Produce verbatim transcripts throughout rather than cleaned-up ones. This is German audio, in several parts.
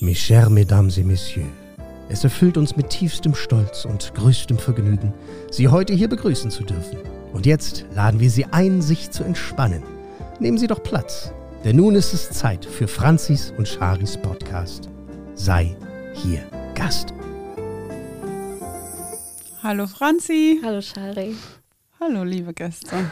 Mes chers Mesdames et Messieurs, es erfüllt uns mit tiefstem Stolz und größtem Vergnügen, Sie heute hier begrüßen zu dürfen. Und jetzt laden wir Sie ein, sich zu entspannen. Nehmen Sie doch Platz, denn nun ist es Zeit für Franzis und Charis Podcast. Sei hier Gast. Hallo Franzi. Hallo Chari. Hallo liebe Gäste.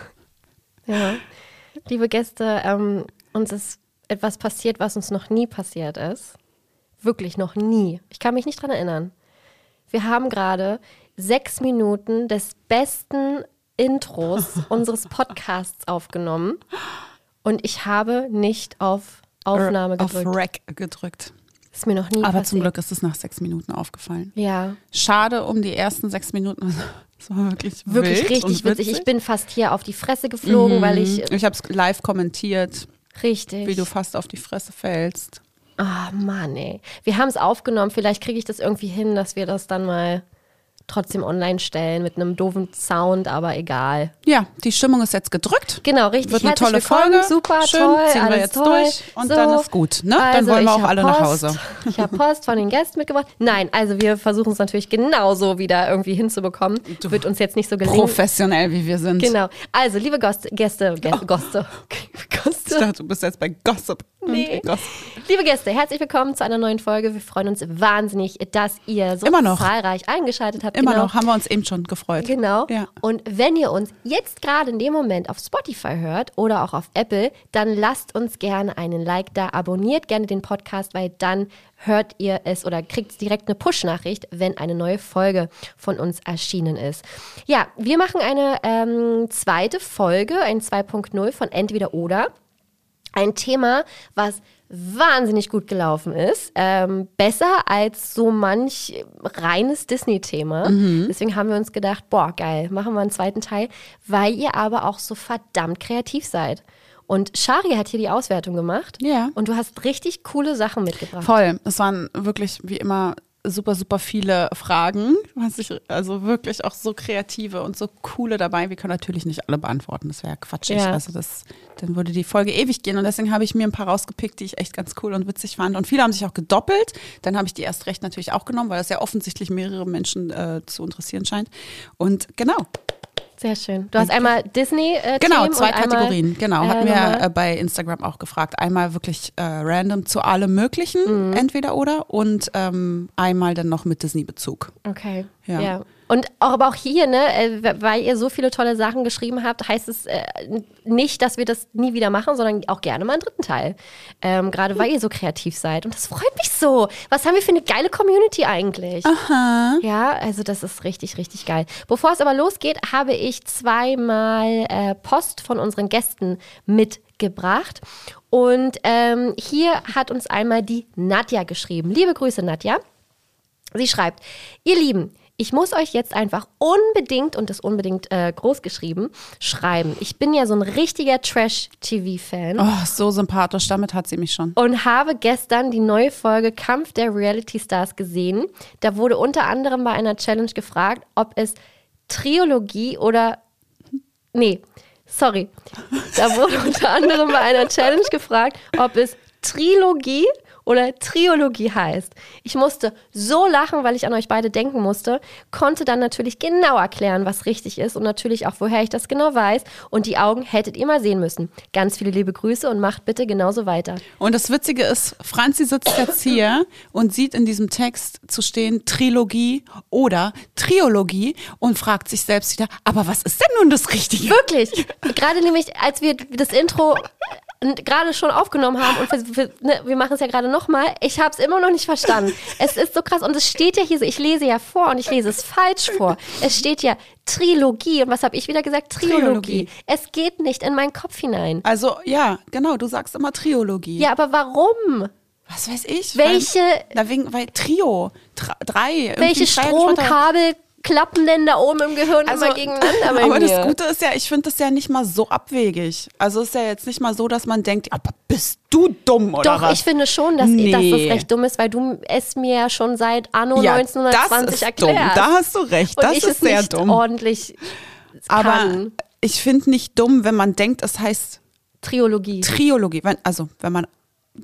Ja, liebe Gäste, ähm, uns ist etwas passiert, was uns noch nie passiert ist. Wirklich noch nie. Ich kann mich nicht dran erinnern. Wir haben gerade sechs Minuten des besten Intros unseres Podcasts aufgenommen und ich habe nicht auf Aufnahme gedrückt. Auf Rec gedrückt. Ist mir noch nie Aber passiert. zum Glück ist es nach sechs Minuten aufgefallen. Ja. Schade um die ersten sechs Minuten. Das war wirklich Wirklich wild richtig und witzig. Ich bin fast hier auf die Fresse geflogen, mhm. weil ich... Ich habe es live kommentiert, Richtig. wie du fast auf die Fresse fällst. Ah, Mann, ey. Wir haben es aufgenommen. Vielleicht kriege ich das irgendwie hin, dass wir das dann mal trotzdem online stellen mit einem doofen Sound, aber egal. Ja, die Stimmung ist jetzt gedrückt. Genau, richtig. Wird eine Herzlich tolle willkommen. Folge. Super, Schön, toll, ziehen wir alles jetzt toll. durch und so. dann ist gut. Ne? Also, Dann wollen wir ich auch alle Post, nach Hause. Ich habe Post von den Gästen mitgebracht. Nein, also wir versuchen es natürlich genauso wieder irgendwie hinzubekommen. Du, Wird uns jetzt nicht so gelingen. Professionell, wie wir sind. Genau. Also, liebe Gäste, Gäste, Gäste, Oh. Gäste. Ich Gäste. dachte, du bist jetzt bei Gossip. Nee. Okay, Gossip. Liebe Gäste, herzlich willkommen zu einer neuen Folge. Wir freuen uns wahnsinnig, dass ihr so Immer noch. zahlreich eingeschaltet habt. Immer genau. noch, haben wir uns eben schon gefreut. Genau. Ja. Und wenn ihr uns jetzt gerade in dem Moment auf Spotify hört oder auch auf Apple, dann lasst uns gerne einen Like da, abonniert gerne den Podcast, weil dann hört ihr es oder kriegt direkt eine Push-Nachricht, wenn eine neue Folge von uns erschienen ist. Ja, wir machen eine ähm, zweite Folge, ein zwei Punkt null von Entweder oder. Ein Thema, was wahnsinnig gut gelaufen ist. Ähm, besser als so manch reines Disney-Thema. Mhm. Deswegen haben wir uns gedacht, boah, geil, machen wir einen zweiten Teil, weil ihr aber auch so verdammt kreativ seid. Und Chari hat hier die Auswertung gemacht. Ja. Und du hast richtig coole Sachen mitgebracht. Voll. Es waren wirklich wie immer super, super viele Fragen. Was ich, also wirklich auch so kreative und so coole dabei. Wir können natürlich nicht alle beantworten. Das wäre ja quatschig. Ja. Also das, dann würde die Folge ewig gehen. Und deswegen habe ich mir ein paar rausgepickt, die ich echt ganz cool und witzig fand. Und viele haben sich auch gedoppelt. Dann habe ich die erst recht natürlich auch genommen, weil das ja offensichtlich mehrere Menschen äh, zu interessieren scheint. Und genau. Sehr schön. Du hast einmal Disney-Themen. Genau, zwei und einmal, Kategorien. Genau, hatten äh, wir äh, bei Instagram auch gefragt. Einmal wirklich äh, random zu allem Möglichen, Mhm. entweder oder. Und ähm, einmal dann noch mit Disney-Bezug. Okay, Ja. ja. Und auch, aber auch hier, ne, äh, weil ihr so viele tolle Sachen geschrieben habt, heißt es äh, nicht, dass wir das nie wieder machen, sondern auch gerne mal einen dritten Teil. Ähm, gerade weil ihr so kreativ seid. Und das freut mich so. Was haben wir für eine geile Community eigentlich? Aha. Ja, also das ist richtig, richtig geil. Bevor es aber losgeht, habe ich zweimal äh, Post von unseren Gästen mitgebracht. Und ähm, hier hat uns einmal die Nadja geschrieben. Liebe Grüße, Nadja. Sie schreibt, ihr Lieben, ich muss euch jetzt einfach unbedingt, und das unbedingt äh, groß geschrieben, schreiben. Ich bin ja so ein richtiger Trash-T V-Fan. Oh, so sympathisch, damit hat sie mich schon. Und habe gestern die neue Folge Kampf der Reality Stars gesehen. Da wurde unter anderem bei einer Challenge gefragt, ob es Trilogie oder... Nee, sorry. Da wurde unter anderem bei einer Challenge gefragt, ob es Trilogie oder Triologie heißt. Ich musste so lachen, weil ich an euch beide denken musste, konnte dann natürlich genau erklären, was richtig ist und natürlich auch, woher ich das genau weiß. Und die Augen hättet ihr mal sehen müssen. Ganz viele liebe Grüße und macht bitte genauso weiter. Und das Witzige ist, Franzi sitzt jetzt hier und sieht in diesem Text zu stehen Trilogie oder Triologie und fragt sich selbst wieder, aber was ist denn nun das Richtige? Wirklich. Gerade nämlich, als wir das Intro gerade schon aufgenommen haben und wir, wir, ne, wir machen es ja gerade nochmal, ich habe es immer noch nicht verstanden. Es ist so krass und es steht ja hier so, ich lese ja vor und ich lese es falsch vor. Es steht ja Trilogie und was habe ich wieder gesagt? Triologie. Triologie. Es geht nicht in meinen Kopf hinein. Also ja, genau, du sagst immer Triologie. Ja, aber warum? Was weiß ich? Welche, Weil, na, wegen, weil Trio, tra, drei. irgendwie welche drei Stromkabel klappen denn da oben im Gehirn Also, immer gegeneinander bei aber mir? das Gute ist ja, ich finde das ja nicht mal so abwegig. Also es ist ja jetzt nicht mal so, dass man denkt, aber bist du dumm oder Doch, was? ich finde schon, dass, Nee. dass das recht dumm ist, weil du es mir ja schon seit anno ja, neunzehnhundertzwanzig das ist erklärst. dumm. Da hast du recht, und das ich ist es sehr nicht dumm. ordentlich Aber kann. ich finde nicht dumm, wenn man denkt, es heißt Triologie. Triologie. Wenn, also wenn man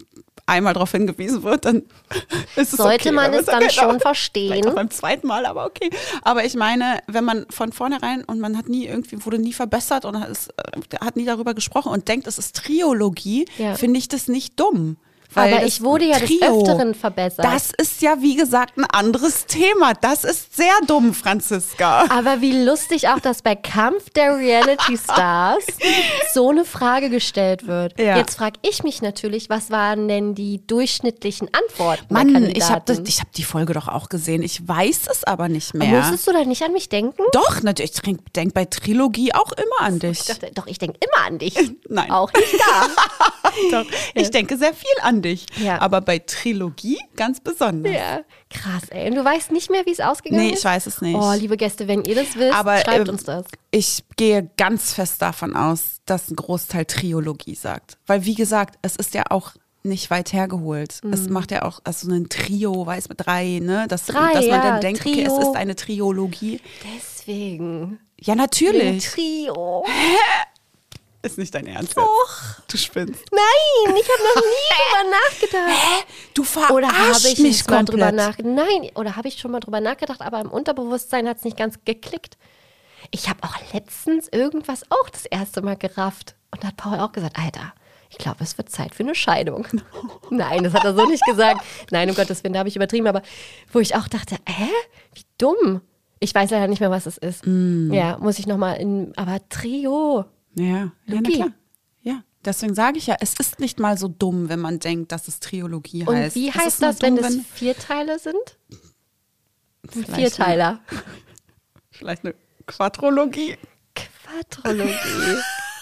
einmal darauf hingewiesen wird, dann ist es Sollte okay. man es dann okay, schon verstehen. Vielleicht auch beim zweiten Mal, aber okay. Aber ich meine, wenn man von vornherein und man hat nie irgendwie, wurde nie verbessert und hat, es, hat nie darüber gesprochen und denkt, es ist Triologie, Ja. finde ich das nicht dumm. Weil Aber das ich wurde ja des Trio, Öfteren verbessert. Das ist ja, wie gesagt, ein anderes Thema. Das ist sehr dumm, Franziska. Aber wie lustig auch, dass bei Kampf der Reality Stars so eine Frage gestellt wird. Ja. Jetzt frage ich mich natürlich, was waren denn die durchschnittlichen Antworten Mann, der ich habe Kandidaten? hab die Folge doch auch gesehen. Ich weiß es aber nicht mehr. Musstest du da nicht an mich denken? Doch, natürlich. Ich denke bei Trilogie auch immer an dich. Ich dachte, doch, ich denke immer an dich. Nein. Auch nicht da. Doch, ich denke sehr viel an dich. Ja. Aber bei Trilogie ganz besonders. Ja, krass, ey. Und du weißt nicht mehr, wie es ausgegangen Nee, ist? ich weiß es nicht. Oh, liebe Gäste, wenn ihr das wisst, Aber, schreibt ähm, uns das. Ich gehe ganz fest davon aus, dass ein Großteil Triologie sagt. Weil, wie gesagt, es ist ja auch nicht weit hergeholt. Mhm. Es macht ja auch also ein Trio, weiß mit drei, ne? Dass, Drei, dass man ja, dann denkt, okay, Trio. es ist eine Triologie. Deswegen. Ja, Ein natürlich. Trio. Ist nicht dein Ernst. Doch. Jetzt. Du spinnst. Nein, ich habe noch nie drüber nachgedacht. Du Oder habe verarschst ich mich jetzt mal drüber komplett. nachgedacht? Nein, oder habe ich schon mal drüber nachgedacht, aber im Unterbewusstsein hat es nicht ganz geklickt. Ich habe auch letztens irgendwas auch das erste Mal gerafft. Und da hat Paul auch gesagt, Alter, ich glaube, es wird Zeit für eine Scheidung. Nein, das hat er so nicht gesagt. Nein, um Gottes Willen, da habe ich übertrieben. Aber wo ich auch dachte, hä? Wie dumm. Ich weiß leider nicht mehr, was es ist. Mm. Ja, muss ich nochmal in, aber Trio. Ja, ja, na Logie. klar. Ja, deswegen sage ich ja, es ist nicht mal so dumm, wenn man denkt, dass es Triologie Und heißt. wie Es heißt ist nur das, wenn dumm, es vier Teile sind? Ein Vielleicht Vierteiler. Vielleicht eine Quadrologie. Quadrologie.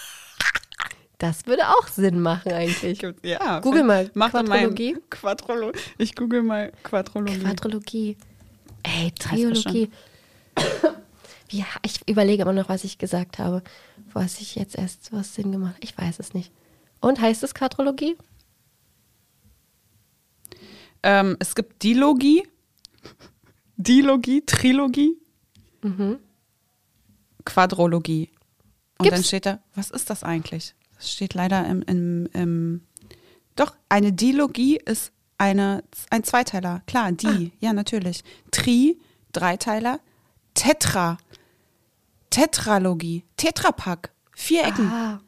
Das würde auch Sinn machen eigentlich. Ja. Google mal, Mach dann mal Quadrologie. Quadrolo ich google mal Quadrologie. Quadrologie. Ey, das Triologie. Wie, ich überlege immer noch, was ich gesagt habe. Was ich jetzt erst was Sinn gemacht. Ich weiß es nicht. Und heißt es Quadrologie? Ähm, es gibt Dilogie, Dilogie, Trilogie, Mhm. Quadrologie. Und Gibt's? dann steht da, was ist das eigentlich? Das steht leider im, im, im doch, eine Dilogie ist eine, ein Zweiteiler. Klar, die, ja natürlich. Tri, Dreiteiler. Tetra, Tetralogie, Tetrapack, vier Ecken. Ah.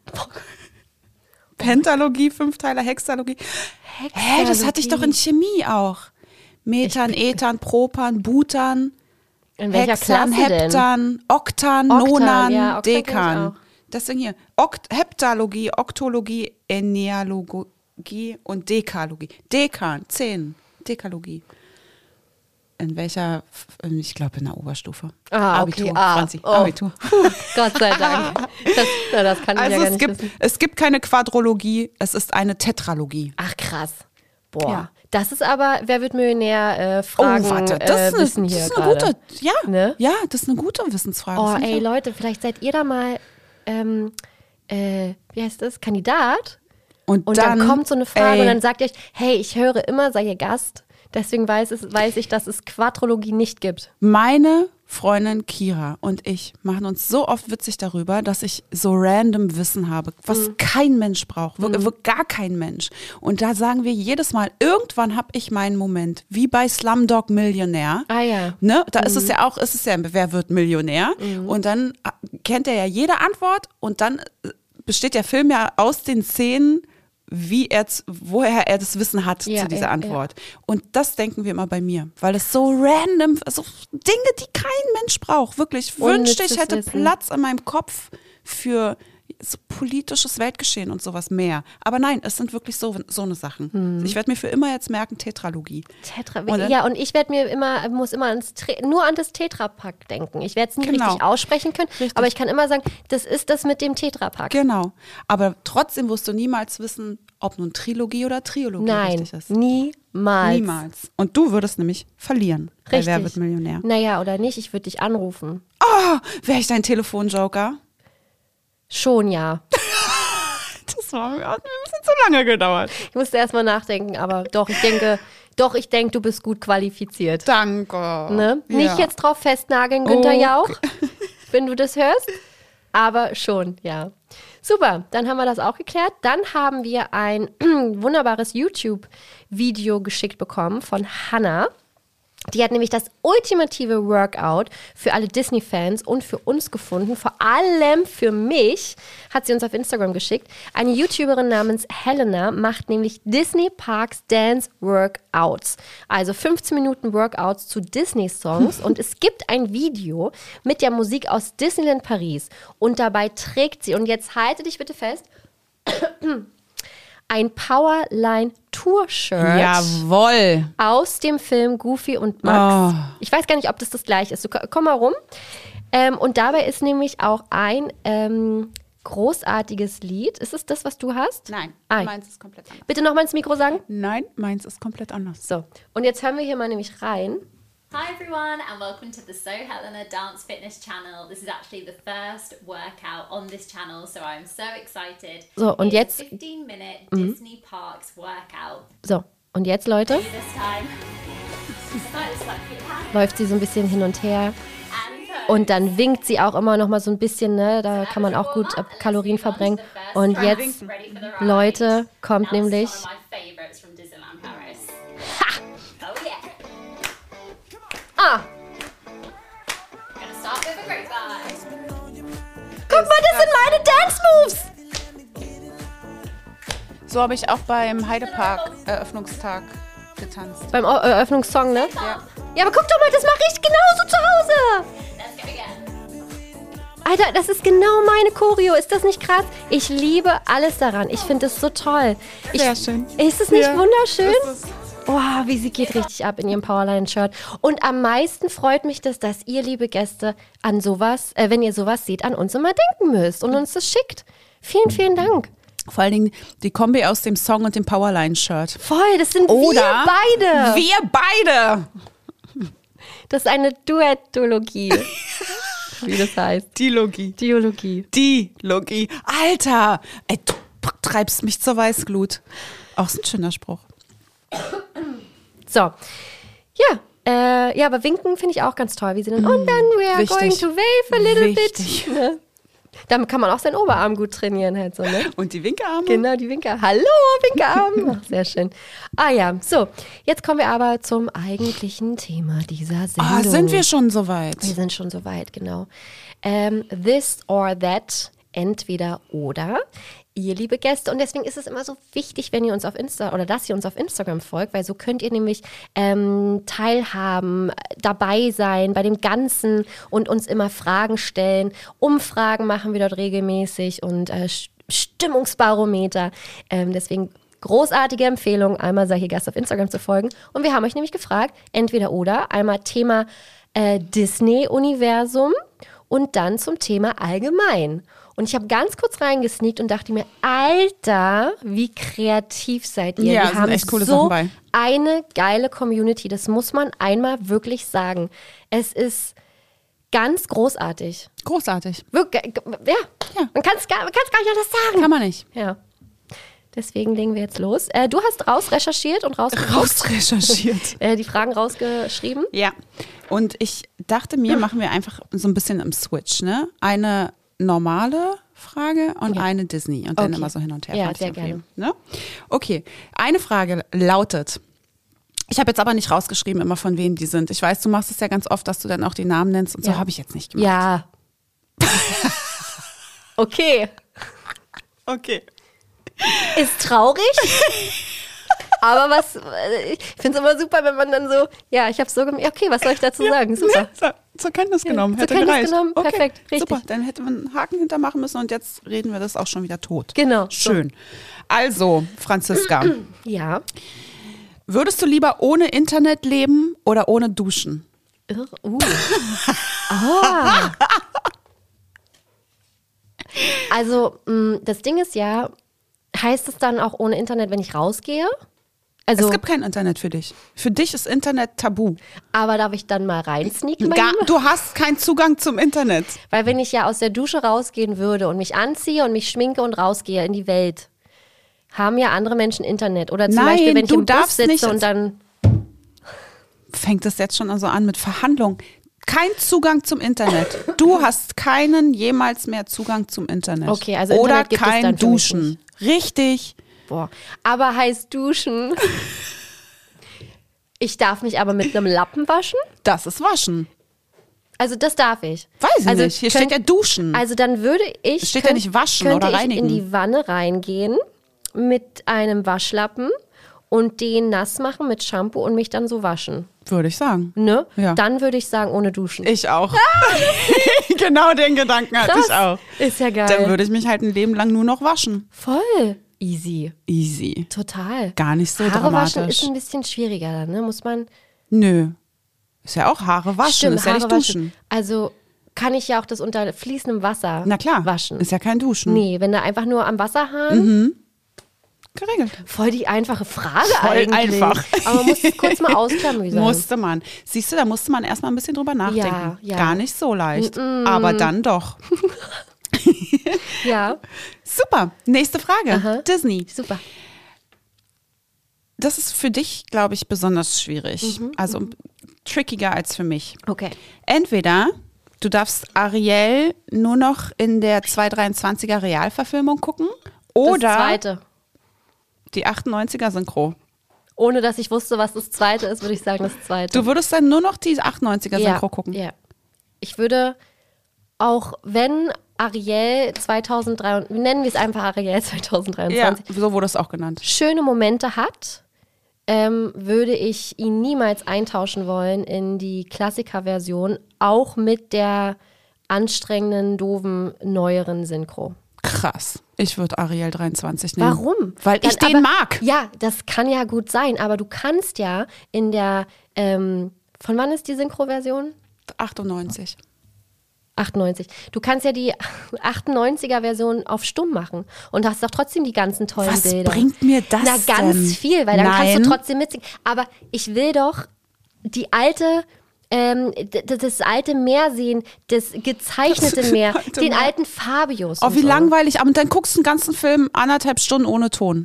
Pentalogie, Fünfteiler, Hexalogie. Hä, das hatte ich doch in Chemie auch. Methan, Ethan, Propan, Butan, In welcher Hexan, Klasse denn? Heptan, Oktan, Oktan, Nonan, ja, Oktan kenn ich Dekan. auch. Deswegen hier Okt Heptalogie, Oktologie, Enealogie und Dekalogie. Dekan, zehn, Dekalogie. In welcher, ich glaube in der Oberstufe. Ah, Abitur, okay. Ah, Franzi, oh. Abitur. Gott sei Dank. Das, na, das kann ich Also ja gar es nicht gibt, wissen. es gibt keine Quadrologie, es ist eine Tetralogie. Ach krass. Boah. Ja. Das ist aber, wer wird Millionär? Äh, Fragen, oh, warte, das, äh, ist, wissen eine, hier das ist eine gerade. gute, ja, Ne? ja, das ist eine gute Wissensfrage. Oh, finde ich ey, auch. Leute, vielleicht seid ihr da mal, ähm, äh, wie heißt das, Kandidat? Und, Und dann, kommt so eine Frage ey, und dann sagt ihr euch, hey, ich höre immer, sei ihr Gast. Deswegen weiß, es, weiß ich, dass es Quadrologie nicht gibt. meine Freundin Kira und ich machen uns so oft witzig darüber, dass ich so random Wissen habe, was Mhm. kein Mensch braucht, wir, wir, gar kein Mensch. Und da sagen wir jedes Mal, irgendwann habe ich meinen Moment, wie bei Slumdog Millionär. Ah ja. Ne? Da ist es ja auch, ist es ja, wer wird Millionär? Und dann äh, kennt er ja jede Antwort und dann äh, besteht der Film ja aus den Szenen, wie er, z- woher er das Wissen hat Ja, zu dieser ja, Antwort. Und das denken wir immer bei mir, weil es so random, so Dinge, die kein Mensch braucht, wirklich. Ich wünschte, ich Unnützes hätte Wissen. Platz in meinem Kopf für so politisches Weltgeschehen und sowas mehr. Aber nein, es sind wirklich so, so eine Sachen. Hm. Ich werde mir für immer jetzt merken, Tetralogie. Tetra Und dann- ja, und ich werde mir immer, muss immer ans Tre- nur an das Tetrapack denken. Ich werde es nicht Genau. richtig aussprechen können, Richtig. aber ich kann immer sagen, das ist das mit dem Tetrapack. Genau. Aber trotzdem wirst du niemals wissen, ob nun Trilogie oder Triologie Nein, richtig ist. niemals. Niemals. Und du würdest nämlich verlieren bei Richtig. Wer wird Millionär. Naja, oder nicht, ich würde dich anrufen. Oh, wäre ich dein Telefonjoker? Schon, ja. Das war mir hat mir ein bisschen zu lange gedauert. Ich musste erst mal nachdenken, aber doch, ich denke, doch, ich denke, du bist gut qualifiziert. Danke. Ne? Ja. Nicht jetzt drauf festnageln, Günther Okay. Jauch, wenn du das hörst, aber schon, ja. Super, dann haben wir das auch geklärt. Dann haben wir ein wunderbares YouTube-Video geschickt bekommen von Hannah. Die hat nämlich das ultimative Workout für alle Disney-Fans und für uns gefunden. Vor allem für mich hat sie uns auf Instagram geschickt. Eine YouTuberin namens Helena macht nämlich Disney Parks Dance Workouts. Also fünfzehn Minuten Workouts zu Disney-Songs. Und es gibt ein Video mit der Musik aus Disneyland Paris. Und dabei trägt sie, und jetzt halte dich bitte fest, ein Powerline-Tour-Shirt Jawohl. aus dem Film Goofy und Max. Oh. Ich weiß gar nicht, ob das das gleiche ist. Du, komm mal rum. Ähm, und dabei ist nämlich auch ein ähm, großartiges Lied. Ist es das, was du hast? Nein, Ah. meins ist komplett anders. Bitte nochmal ins Mikro sagen. Nein, meins ist komplett anders. So, und jetzt hören wir hier mal nämlich rein. Hi everyone and welcome to the So Helena Dance Fitness channel. This is actually the first workout on this channel, so I'm so excited. So, und It's jetzt- a fifteen minute Disney Parks workout. So, und jetzt, Leute, This time, start to slap your hand läuft sie so ein bisschen hin und her. and pose. Und dann winkt sie auch immer noch mal so ein bisschen, ne? Da kann man auch gut äh, Kalorien verbrennen. Und jetzt, Ready for the ride. Leute, kommt Now this is nämlich... one of my favorites from Disneyland Paris. Oh yeah. Ah, Gonna start with a grapevine. guck mal, das sind meine Dance-Moves. So habe ich auch beim Heidepark Eröffnungstag getanzt. Beim O- Eröffnungssong, ne? Ja. Ja, aber guck doch mal, das mache ich genauso zu Hause. Let's go again. Alter, das ist genau meine Choreo. Ist das nicht krass? Ich liebe alles daran. Ich finde es so toll. Ich, Sehr schön. Ist es nicht Ja, wunderschön? das ist- Oh, wie sie geht richtig ab in ihrem Powerline-Shirt. Und am meisten freut mich das, dass ihr, liebe Gäste, an sowas, äh, wenn ihr sowas seht, an uns immer denken müsst und uns das schickt. Vielen, vielen Dank. Vor allen Dingen die Kombi aus dem Song und dem Powerline-Shirt. Voll, das sind Oder wir beide. Wir beide. Das ist eine Duettologie, wie das heißt. Dilogie. Diologie. Dilogie. Alter, ey, du treibst mich zur Weißglut. Auch so ein schöner Spruch. So, ja, äh, ja, aber winken finde ich auch ganz toll, wie sie dann, und then we are Wichtig. going to wave a little Wichtig. bit. Ne? Damit kann man auch seinen Oberarm gut trainieren halt so, ne? Und die Winkearme? Genau, die Winker. Hallo, Winkerarm. Ach, sehr schön. Ah ja, so, jetzt kommen wir aber zum eigentlichen Thema dieser Sendung. Ah, sind wir schon soweit? Wir sind schon soweit, genau. Ähm, this or that, entweder oder. Ihr, liebe Gäste, und deswegen ist es immer so wichtig, wenn ihr uns auf Insta oder dass ihr uns auf Instagram folgt, weil so könnt ihr nämlich ähm, teilhaben, dabei sein bei dem Ganzen und uns immer Fragen stellen. Umfragen machen wir dort regelmäßig und äh, Stimmungsbarometer. Ähm, deswegen großartige Empfehlung, einmal sei hier Gast auf Instagram zu folgen. Und wir haben euch nämlich gefragt, entweder oder, einmal Thema äh, Disney-Universum und dann zum Thema allgemein. Und ich habe ganz kurz reingesneakt und dachte mir, Alter, wie kreativ seid ihr. Ja, Wir sind haben echt coole so Sachen bei. eine geile Community. Das muss man einmal wirklich sagen. Es ist ganz großartig. Großartig. Wirklich, ja, Ja. man kann es gar, man kann's gar nicht anders sagen. Kann man nicht. Ja. Deswegen legen wir jetzt los. Äh, du hast rausrecherchiert und rausgeguckt, Rausrecherchiert. äh, die Fragen rausgeschrieben. Ja. Und ich dachte mir, machen wir einfach so ein bisschen im Switch, ne? Eine normale Frage und Ja. eine Disney. Und dann Okay. immer so hin und her. Ja, Fand ich sehr okay, gerne. Ne? Okay. Eine Frage lautet. Ich habe jetzt aber nicht rausgeschrieben, immer von wem die sind. Ich weiß, du machst es ja ganz oft, dass du dann auch die Namen nennst und so Ja. habe ich jetzt nicht gemacht. Ja. Okay. Okay. Ist traurig. Aber was, ich finde es immer super, wenn man dann so, ja, ich habe so gemacht, okay, was soll ich dazu sagen? Super. Ne? So, zur Kenntnis genommen. zur Hätte Kenntnis gereicht. genommen, Okay, perfekt, richtig. Super, dann hätte man einen Haken hintermachen müssen und jetzt reden wir das auch schon wieder tot. Genau. so. Schön. Also, Franziska, Ja. würdest du lieber ohne Internet leben oder ohne Duschen? Irr, Uh. Ah. Also, mh, das Ding ist ja, heißt es dann auch ohne Internet, wenn ich rausgehe? Also, Es gibt kein Internet für dich. Für dich ist Internet tabu. aber darf ich dann mal reinsneaken? bei Gar, ihm? du hast keinen Zugang zum Internet. Weil wenn ich ja aus der Dusche rausgehen würde und mich anziehe und mich schminke und rausgehe in die Welt, haben ja andere Menschen Internet. Oder zum Nein, Beispiel, wenn ich du im Bus darfst sitze nicht und dann... Fängt es jetzt schon so an mit Verhandlungen. keinen Zugang zum Internet. Du hast keinen jemals mehr Zugang zum Internet. Okay, also Oder Internet gibt es kein dann für mich Duschen. Richtig. Boah. Aber heiß duschen. Ich darf mich aber mit einem Lappen waschen? Das ist Waschen. Also das darf ich. Weiß ich also nicht. Hier könnt, steht ja Duschen. Also dann würde ich... Es steht ja nicht waschen könnte oder ich reinigen. in die Wanne reingehen mit einem Waschlappen und den nass machen mit Shampoo und mich dann so waschen. Würde ich sagen. Ne? Ja. Dann würde ich sagen, ohne duschen. Ich auch. Genau den Gedanken hatte Krass. ich auch. Ist ja geil. Dann würde ich mich halt ein Leben lang nur noch waschen. Voll. Easy. Easy. Total. Gar nicht so Haare waschen dramatisch. ist ein bisschen schwieriger dann, ne? Muss man... Nö. Ist ja auch Haare waschen, Stimmt, ist ja Haare nicht waschen. duschen. Also kann ich ja auch das unter fließendem Wasser Na klar. waschen. Ist ja kein Duschen. Nee, wenn da einfach nur am Wasserhahn... Geregelt. Voll die einfache Frage Voll eigentlich. einfach. Aber man muss es kurz mal ausklamüsern. Musste man. Siehst du, da musste man erstmal ein bisschen drüber nachdenken. ja. Gar nicht so leicht. Aber dann doch. Ja, Super. Nächste Frage. Aha. Disney. super. Das ist für dich, glaube ich, besonders schwierig. Mhm, Also trickiger als für mich. Okay. Entweder du darfst Ariel nur noch in der zweihundertdreiundzwanziger Realverfilmung gucken Das oder zweite. die achtundneunziger Synchro. Ohne dass ich wusste, was das zweite ist, würde ich sagen, das zweite. Du würdest dann nur noch die achtundneunziger ja, Synchro gucken. Ja. Ich würde auch, wenn Ariel zweitausenddreiundzwanzig, nennen wir es einfach Ariel Ja, zweitausenddreiundzwanzig, so wurde es auch genannt. schöne Momente hat, ähm, würde ich ihn niemals eintauschen wollen in die Klassiker-Version, auch mit der anstrengenden, doofen, neueren Synchro. Krass. Ich würde Ariel dreiundzwanzig nehmen. Warum? Weil ich Dann den aber, mag. Ja, das kann ja gut sein, aber du kannst ja in der, ähm, von wann ist die Synchro-Version? achtundneunzig. achtundneunzig. Du kannst ja die achtundneunziger-Version auf stumm machen und hast doch trotzdem die ganzen tollen Was Bilder. bringt mir das Na, ganz denn? viel, weil dann Nein. kannst du trotzdem mitsingen. Aber ich will doch die alte, ähm, d- d- das alte Meer sehen, das gezeichnete Das Meer, alte den Meer. alten Fabius. Oh, und wie so. langweilig. Aber dann guckst du einen ganzen Film anderthalb Stunden ohne Ton.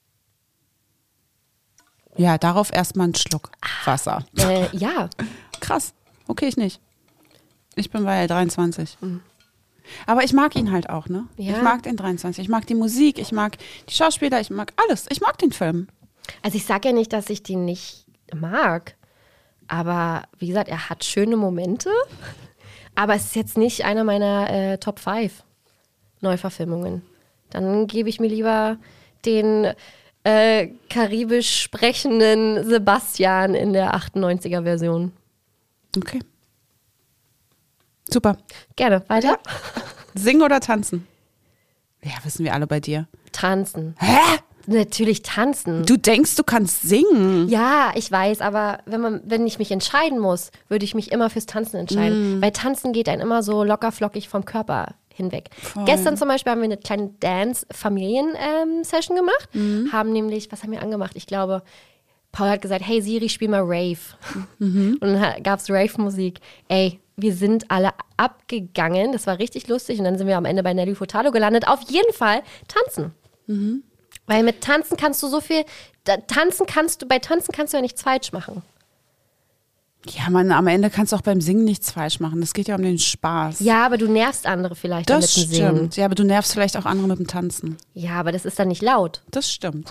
Ja, darauf erstmal einen Schluck Wasser. Äh, ja, Krass. Okay, ich nicht. Ich bin bei dreiundzwanzig. Aber ich mag ihn halt auch, ne? Ja. Ich mag den dreiundzwanzig. Ich mag die Musik, ich mag die Schauspieler, ich mag alles. Ich mag den Film. also ich sage ja nicht, dass ich den nicht mag, aber wie gesagt, er hat schöne Momente, aber es ist jetzt nicht einer meiner äh, Top fünf Neuverfilmungen. Dann gebe ich mir lieber den äh, karibisch sprechenden Sebastian in der achtundneunziger-Version. Okay. Super. Gerne, weiter? Singen oder tanzen? Ja, wissen wir alle bei dir. Tanzen. Hä? Natürlich tanzen. Du denkst, du kannst singen? Ja, ich weiß, aber wenn man, wenn ich mich entscheiden muss, würde ich mich immer fürs Tanzen entscheiden. Weil Tanzen geht einen immer so locker flockig vom Körper hinweg. Gestern zum Beispiel haben wir eine kleine Dance-Familien-Session gemacht. Haben nämlich, was haben wir angemacht? Ich glaube, Paul hat gesagt, hey Siri, spiel mal Rave. Und dann gab es Rave-Musik. Ey, wir sind alle abgegangen. Das war richtig lustig. Und dann sind wir am Ende bei Nelly Furtado gelandet. Auf jeden Fall tanzen. Weil mit Tanzen kannst du so viel, da, tanzen kannst du, bei Tanzen kannst du ja nichts falsch machen. Ja, Mann, am Ende kannst du auch beim Singen nichts falsch machen. Das geht ja um den Spaß. Ja, aber du nervst andere vielleicht das damit dem Singen. stimmt. Ja, aber du nervst vielleicht auch andere mit dem Tanzen. Ja, aber das ist dann nicht laut. Das stimmt.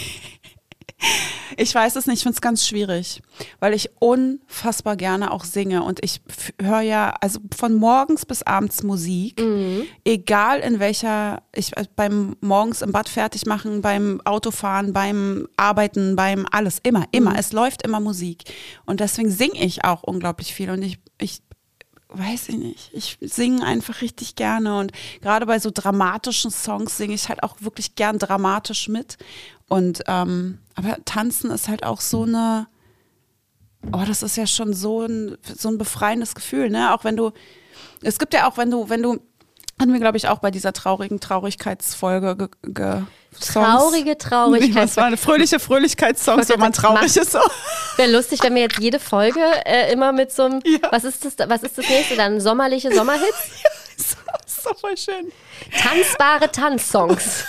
Ich weiß es nicht, ich finde es ganz schwierig, weil ich unfassbar gerne auch singe und ich höre ja also von morgens bis abends Musik, Mhm. egal in welcher, ich beim morgens im Bad fertig machen, beim Autofahren, beim Arbeiten, beim alles, immer, immer, Mhm. es läuft immer Musik und deswegen singe ich auch unglaublich viel und ich, ich weiß ich nicht, ich singe einfach richtig gerne und gerade bei so dramatischen Songs singe ich halt auch wirklich gern dramatisch mit und ähm, aber tanzen ist halt auch so eine, oh, das ist ja schon so ein, so ein befreiendes Gefühl, ne, auch wenn du, es gibt ja auch, wenn du, wenn du, hatten wir glaube ich auch bei dieser traurigen Traurigkeitsfolge ge, ge Songs. Traurige Traurigkeit. Das war eine fröhliche Fröhlichkeitssongs, wenn man traurig ist. So. Wäre lustig, wenn wir jetzt jede Folge äh, immer mit so einem, Ja. was ist das, was ist das nächste dann? Sommerliche Sommerhits? Das ist doch voll schön. Tanzbare Tanzsongs.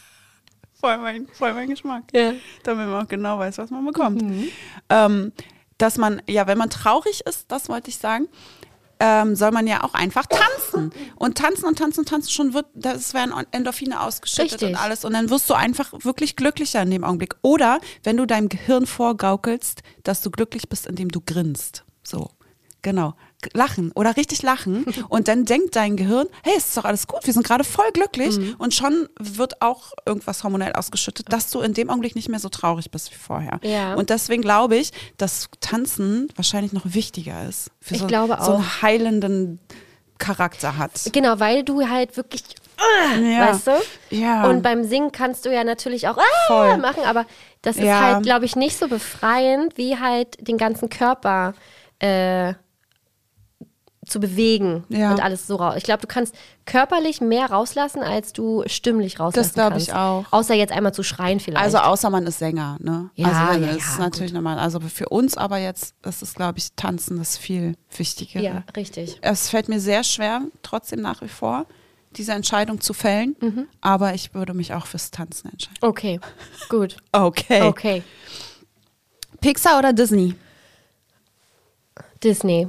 Voll mein, voll mein Geschmack. Ja. Damit man auch genau weiß, was man bekommt. Ähm, dass man, ja, wenn man traurig ist, das wollte ich sagen, ähm, soll man ja auch einfach tanzen. Und tanzen und tanzen und tanzen schon wird, das werden Endorphine ausgeschüttet Richtig. und alles. Und dann wirst du einfach wirklich glücklicher in dem Augenblick. Oder wenn du deinem Gehirn vorgaukelst, dass du glücklich bist, indem du grinst. So, genau. Lachen oder richtig lachen. Und dann denkt dein Gehirn, hey, es ist doch alles gut, wir sind gerade voll glücklich. Mhm. Und schon wird auch irgendwas hormonell ausgeschüttet, dass du in dem Augenblick nicht mehr so traurig bist wie vorher. Ja. Und deswegen glaube ich, dass Tanzen wahrscheinlich noch wichtiger ist. Für Ich so, glaube so auch. einen heilenden Charakter hat. Genau, weil du halt wirklich, Ja. weißt du? Ja. Und beim Singen kannst du ja natürlich auch Voll. ah, machen, aber das ist Ja. halt, glaube ich, nicht so befreiend, wie halt den ganzen Körper äh, zu bewegen Ja. und alles so raus. Ich glaube, du kannst körperlich mehr rauslassen, als du stimmlich rauslassen Das glaube kannst. ich auch. Außer jetzt einmal zu schreien vielleicht. Also außer man ist Sänger, ne? Ja, also ja, das ist ja, natürlich normal. Also für uns aber jetzt, das ist, glaube ich, Tanzen das viel wichtiger. ja, richtig. Es fällt mir sehr schwer, trotzdem nach wie vor, diese Entscheidung zu fällen. Mhm. Aber ich würde mich auch fürs Tanzen entscheiden. Okay, gut. Okay. Okay. Pixar oder Disney? Disney.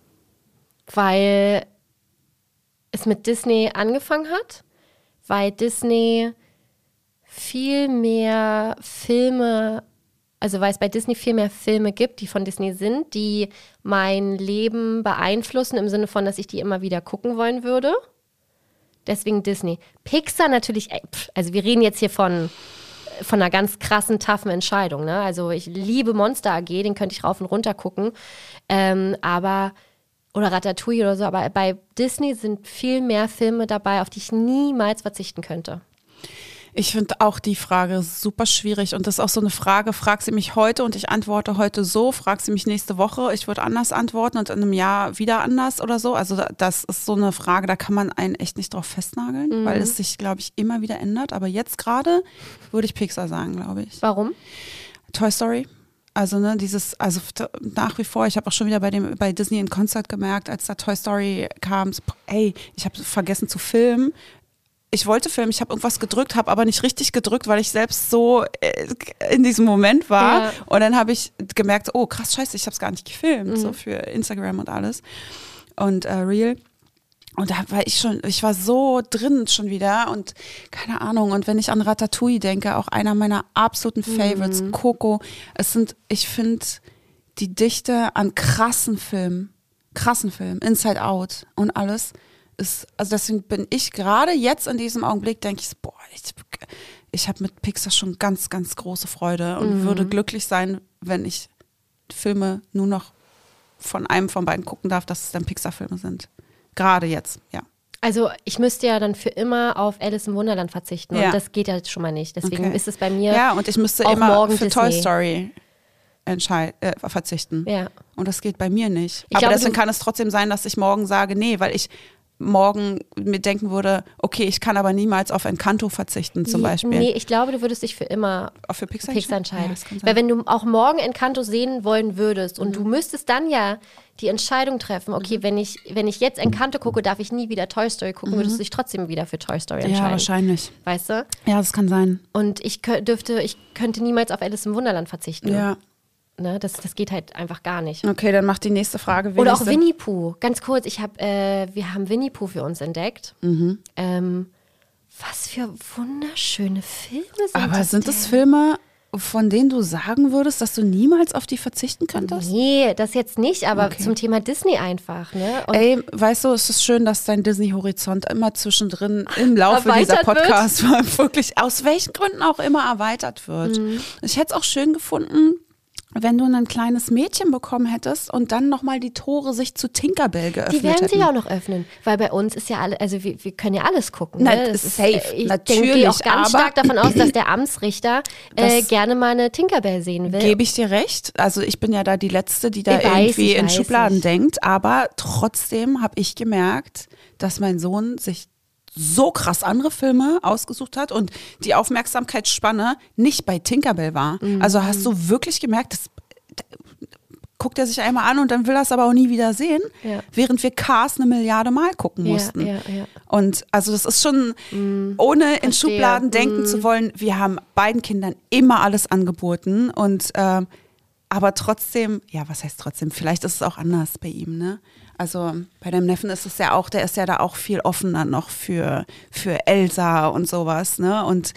Weil es mit Disney angefangen hat, weil Disney viel mehr Filme, also weil es bei Disney viel mehr Filme gibt, die von Disney sind, die mein Leben beeinflussen, im Sinne von, dass ich die immer wieder gucken wollen würde. Deswegen Disney. Pixar natürlich, ey, pff, also wir reden jetzt hier von, von einer ganz krassen, toughen Entscheidung. Ne? Also ich liebe Monster A G, den könnte ich rauf und runter gucken. Ähm, aber oder Ratatouille oder so, aber bei Disney sind viel mehr Filme dabei, auf die ich niemals verzichten könnte. Ich finde auch die Frage super schwierig und das ist auch so eine Frage, frag sie mich heute und ich antworte heute so, frag sie mich nächste Woche, ich würde anders antworten und in einem Jahr wieder anders oder so. Also das ist so eine Frage, da kann man einen echt nicht drauf festnageln, mhm. weil es sich, glaube ich, immer wieder ändert. Aber jetzt gerade würde ich Pixar sagen, glaube ich. Warum? Toy Story. Also ne, dieses, also nach wie vor, ich habe auch schon wieder bei dem bei Disney in Konzert gemerkt, als da Toy Story kam, so, ey, ich habe vergessen zu filmen. Ich wollte filmen, ich habe irgendwas gedrückt, habe aber nicht richtig gedrückt, weil ich selbst so in diesem Moment war. Ja. Und dann habe ich gemerkt, oh krass, scheiße, ich habe es gar nicht gefilmt, mhm. so für Instagram und alles. Und äh, Reel. Und da war ich schon, ich war so drin schon wieder und keine Ahnung. Und wenn ich an Ratatouille denke, auch einer meiner absoluten Favorites, mhm. Coco. Es sind, ich finde, die Dichte an krassen Filmen, krassen Filmen, Inside Out und alles ist, also deswegen bin ich gerade jetzt in diesem Augenblick, denke ich, boah, ich, ich habe mit Pixar schon ganz, ganz große Freude und mhm. würde glücklich sein, wenn ich Filme nur noch von einem von beiden gucken darf, dass es dann Pixar-Filme sind. Gerade jetzt, ja. Also ich müsste ja dann für immer auf Alice im Wunderland verzichten ja. und das geht ja jetzt schon mal nicht. Deswegen okay. ist es bei mir ja, und ich müsste auch immer morgen für Disney. Toy Story entscheid- äh, verzichten. Ja. Und das geht bei mir nicht. Ich Aber glaube, deswegen kann es trotzdem sein, dass ich morgen sage, nee, weil ich morgen mir denken würde, okay, ich kann aber niemals auf Encanto verzichten zum Beispiel. Nee, ich glaube, du würdest dich für immer auch für Pixar, Pixar entscheiden. Ja, weil wenn du auch morgen Encanto sehen wollen würdest und mhm. du müsstest dann ja die Entscheidung treffen, okay, mhm. wenn ich wenn ich jetzt Encanto gucke, darf ich nie wieder Toy Story gucken, mhm. würdest du dich trotzdem wieder für Toy Story entscheiden. Ja, wahrscheinlich. Weißt du? Ja, das kann sein. Und ich dürfte, ich könnte niemals auf Alice im Wunderland verzichten. Ja. Ne, das, das geht halt einfach gar nicht. Okay, dann mach die nächste Frage. Oder auch Winnie Pooh. Ganz kurz, ich hab, äh, wir haben Winnie Pooh für uns entdeckt. Mhm. Ähm, was für wunderschöne Filme sind Aber das sind denn? das Filme, von denen du sagen würdest, dass du niemals auf die verzichten könntest? Nee, das jetzt nicht, aber okay. zum Thema Disney einfach. Ne? Und ey, weißt du, es ist schön, dass dein Disney-Horizont immer zwischendrin im Laufe dieser erweitert Podcasts wirklich, aus welchen Gründen auch immer, erweitert wird. Mhm. Ich hätte es auch schön gefunden, wenn du ein kleines Mädchen bekommen hättest und dann nochmal die Tore sich zu Tinkerbell geöffnet die werden hätten. sich auch noch öffnen, weil bei uns ist ja alle, also wir, wir können ja alles gucken. Na, Ne? das ist safe, ich natürlich, denke, gehe auch ganz aber stark davon aus, dass der Amtsrichter äh, gerne mal eine Tinkerbell sehen will. Gebe ich dir recht. Also ich bin ja da die Letzte, die da ich weiß, irgendwie ich in weiß, Schubladen ich. denkt, aber trotzdem habe ich gemerkt, dass mein Sohn sich so krass andere Filme ausgesucht hat und die Aufmerksamkeitsspanne nicht bei Tinkerbell war. Mhm. Also hast du wirklich gemerkt, das guckt er sich einmal an und dann will er es aber auch nie wieder sehen, ja. während wir Cars eine Milliarde Mal gucken ja, mussten. Ja, ja. Und also das ist schon, mm, ohne in verstehe. Schubladen denken mm. zu wollen, wir haben beiden Kindern immer alles angeboten und äh, aber trotzdem, ja, was heißt trotzdem? Vielleicht ist es auch anders bei ihm, ne? Also bei deinem Neffen ist es ja auch, der ist ja da auch viel offener noch für, für Elsa und sowas, ne? Und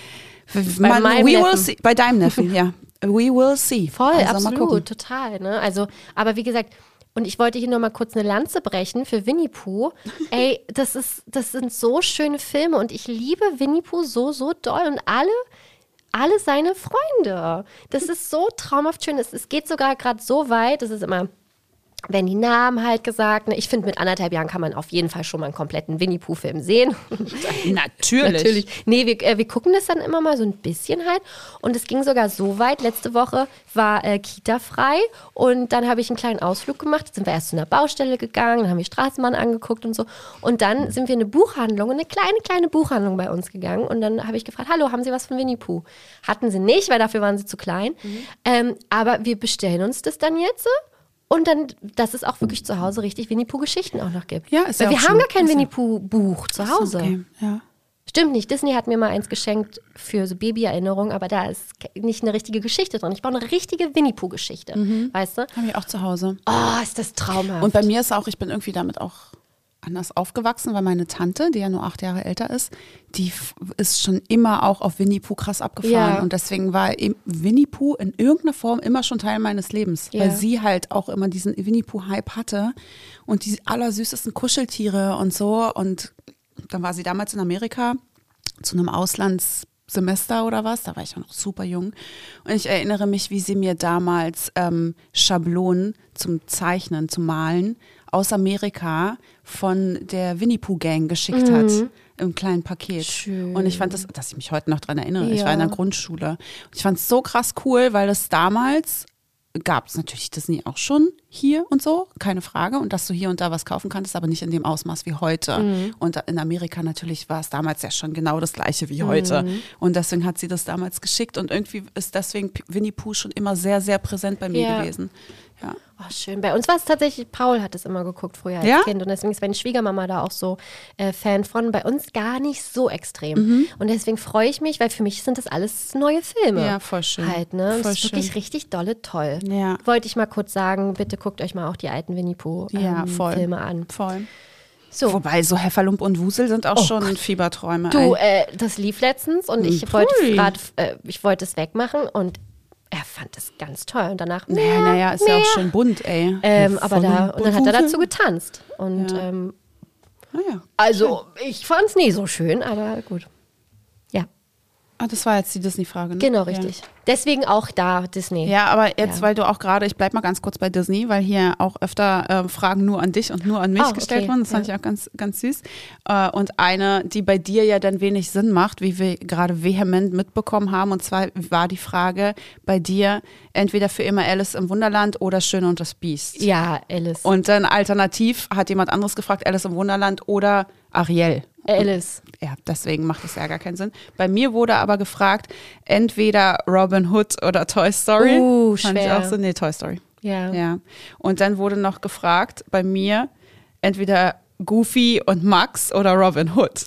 bei man, meinem we Neffen. will see, bei deinem Neffen, ja. We will see. Voll, also, mal gucken. absolut, total. Ne? Also, aber wie gesagt, und ich wollte hier noch mal kurz eine Lanze brechen für Winnie Pooh. Ey, das ist, das sind so schöne Filme und ich liebe Winnie Pooh so, so doll und alle, alle seine Freunde. Das ist so traumhaft schön. Es, es geht sogar gerade so weit, das ist immer, werden die Namen halt gesagt. Ne? Ich finde, mit anderthalb Jahren kann man auf jeden Fall schon mal einen kompletten Winnie-Pooh-Film sehen. Natürlich. Natürlich. Nee, wir, äh, wir gucken das dann immer mal so ein bisschen halt. Und es ging sogar so weit. Letzte Woche war äh, Kita frei und dann habe ich einen kleinen Ausflug gemacht. Jetzt sind wir erst zu einer Baustelle gegangen, dann haben wir Straßenbahn angeguckt und so. Und dann sind wir in eine Buchhandlung, eine kleine, kleine Buchhandlung bei uns gegangen. Und dann habe ich gefragt, hallo, haben Sie was von Winnie-Pooh? Hatten sie nicht, weil dafür waren sie zu klein. Mhm. Ähm, aber wir bestellen uns das dann jetzt. Und dann, dass es auch wirklich zu Hause richtig Winnie-Pooh-Geschichten auch noch gibt. Ja, ist Weil ja wir auch haben schön. gar kein Ist ja- Winnie-Pooh-Buch zu Hause. Okay, ja. Stimmt nicht. Disney hat mir mal eins geschenkt für so Babyerinnerungen, aber da ist ke- nicht eine richtige Geschichte drin. Ich brauche eine richtige Winnie-Pooh-Geschichte, weißt du? Haben wir auch zu Hause. Oh, ist das traumhaft. Und bei mir ist auch, ich bin irgendwie damit auch anders aufgewachsen, weil meine Tante, die ja nur acht Jahre älter ist, die f- ist schon immer auch auf Winnie Pooh krass abgefahren. Ja. Und deswegen war eben Winnie Pooh in irgendeiner Form immer schon Teil meines Lebens, Ja. weil sie halt auch immer diesen Winnie Pooh-Hype hatte und die allersüßesten Kuscheltiere und so. Und dann war sie damals in Amerika zu einem Auslandssemester oder was, da war ich auch noch super jung. Und ich erinnere mich, wie sie mir damals ähm, Schablonen zum Zeichnen, zum Malen aus Amerika von der Winnie Pooh Gang geschickt Mhm. hat. Im kleinen Paket. Schön. Und ich fand das, dass ich mich heute noch dran erinnere. Ich Ja. war in der Grundschule. Und ich fand es so krass cool, weil das damals gab es natürlich Disney auch schon hier und so, keine Frage. Und dass du hier und da was kaufen kannst, aber nicht in dem Ausmaß wie heute. Mhm. Und in Amerika natürlich war es damals ja schon genau das Gleiche wie heute. Mhm. Und deswegen hat sie das damals geschickt. Und irgendwie ist deswegen P- Winnie Pooh schon immer sehr, sehr präsent bei mir Ja. gewesen. Ja. Oh, schön. Bei uns war es tatsächlich, Paul hat es immer geguckt früher als Ja? Kind und deswegen ist meine Schwiegermama da auch so äh, Fan von. Bei uns gar nicht so extrem. Mhm. Und deswegen freue ich mich, weil für mich sind das alles neue Filme. Ja, voll schön. Halt, ne? Voll Das ist wirklich schön. richtig dolle, toll. Ja. Wollte ich mal kurz sagen, bitte guckt euch mal auch die alten Winnie Pooh Ja, ähm, voll. Filme an. Voll. So. Wobei so Hefferlump und Wusel sind auch Oh schon Gott. Fieberträume. Du, ey. äh, das lief letztens und ich Hm, wollte pui. gerade, äh, ich wollte es wegmachen und er fand es ganz toll. Und danach, Naja, mehr, naja, ist ja mehr. auch schön bunt, ey. Ähm, aber da, Hefferlump und dann hat er Wusel. dazu getanzt. Und Ja. ähm, Naja. also, ich fand es nie so schön, aber gut. Ja, Ah, das war jetzt die Disney-Frage, ne? genau, richtig. Deswegen auch da Disney. Ja, aber jetzt, Ja. weil du auch gerade, ich bleib mal ganz kurz bei Disney, weil hier auch öfter äh, Fragen nur an dich und nur an mich Ah, gestellt okay, wurden. Das fand ja. ich auch ganz, ganz süß. Äh, und eine, die bei dir ja dann wenig Sinn macht, wie wir gerade vehement mitbekommen haben. Und zwar war die Frage bei dir entweder für immer Alice im Wunderland oder Schön und das Biest. Ja, Alice. Und dann alternativ hat jemand anderes gefragt, Alice im Wunderland oder Ariel. Alice. Ja, deswegen macht es ja gar keinen Sinn. Bei mir wurde aber gefragt, entweder Robin Hood oder Toy Story. Uh, Fand ich schwer. auch so, nee, Toy Story. Ja. Ja. Und dann wurde noch gefragt, bei mir, entweder Goofy und Max oder Robin Hood.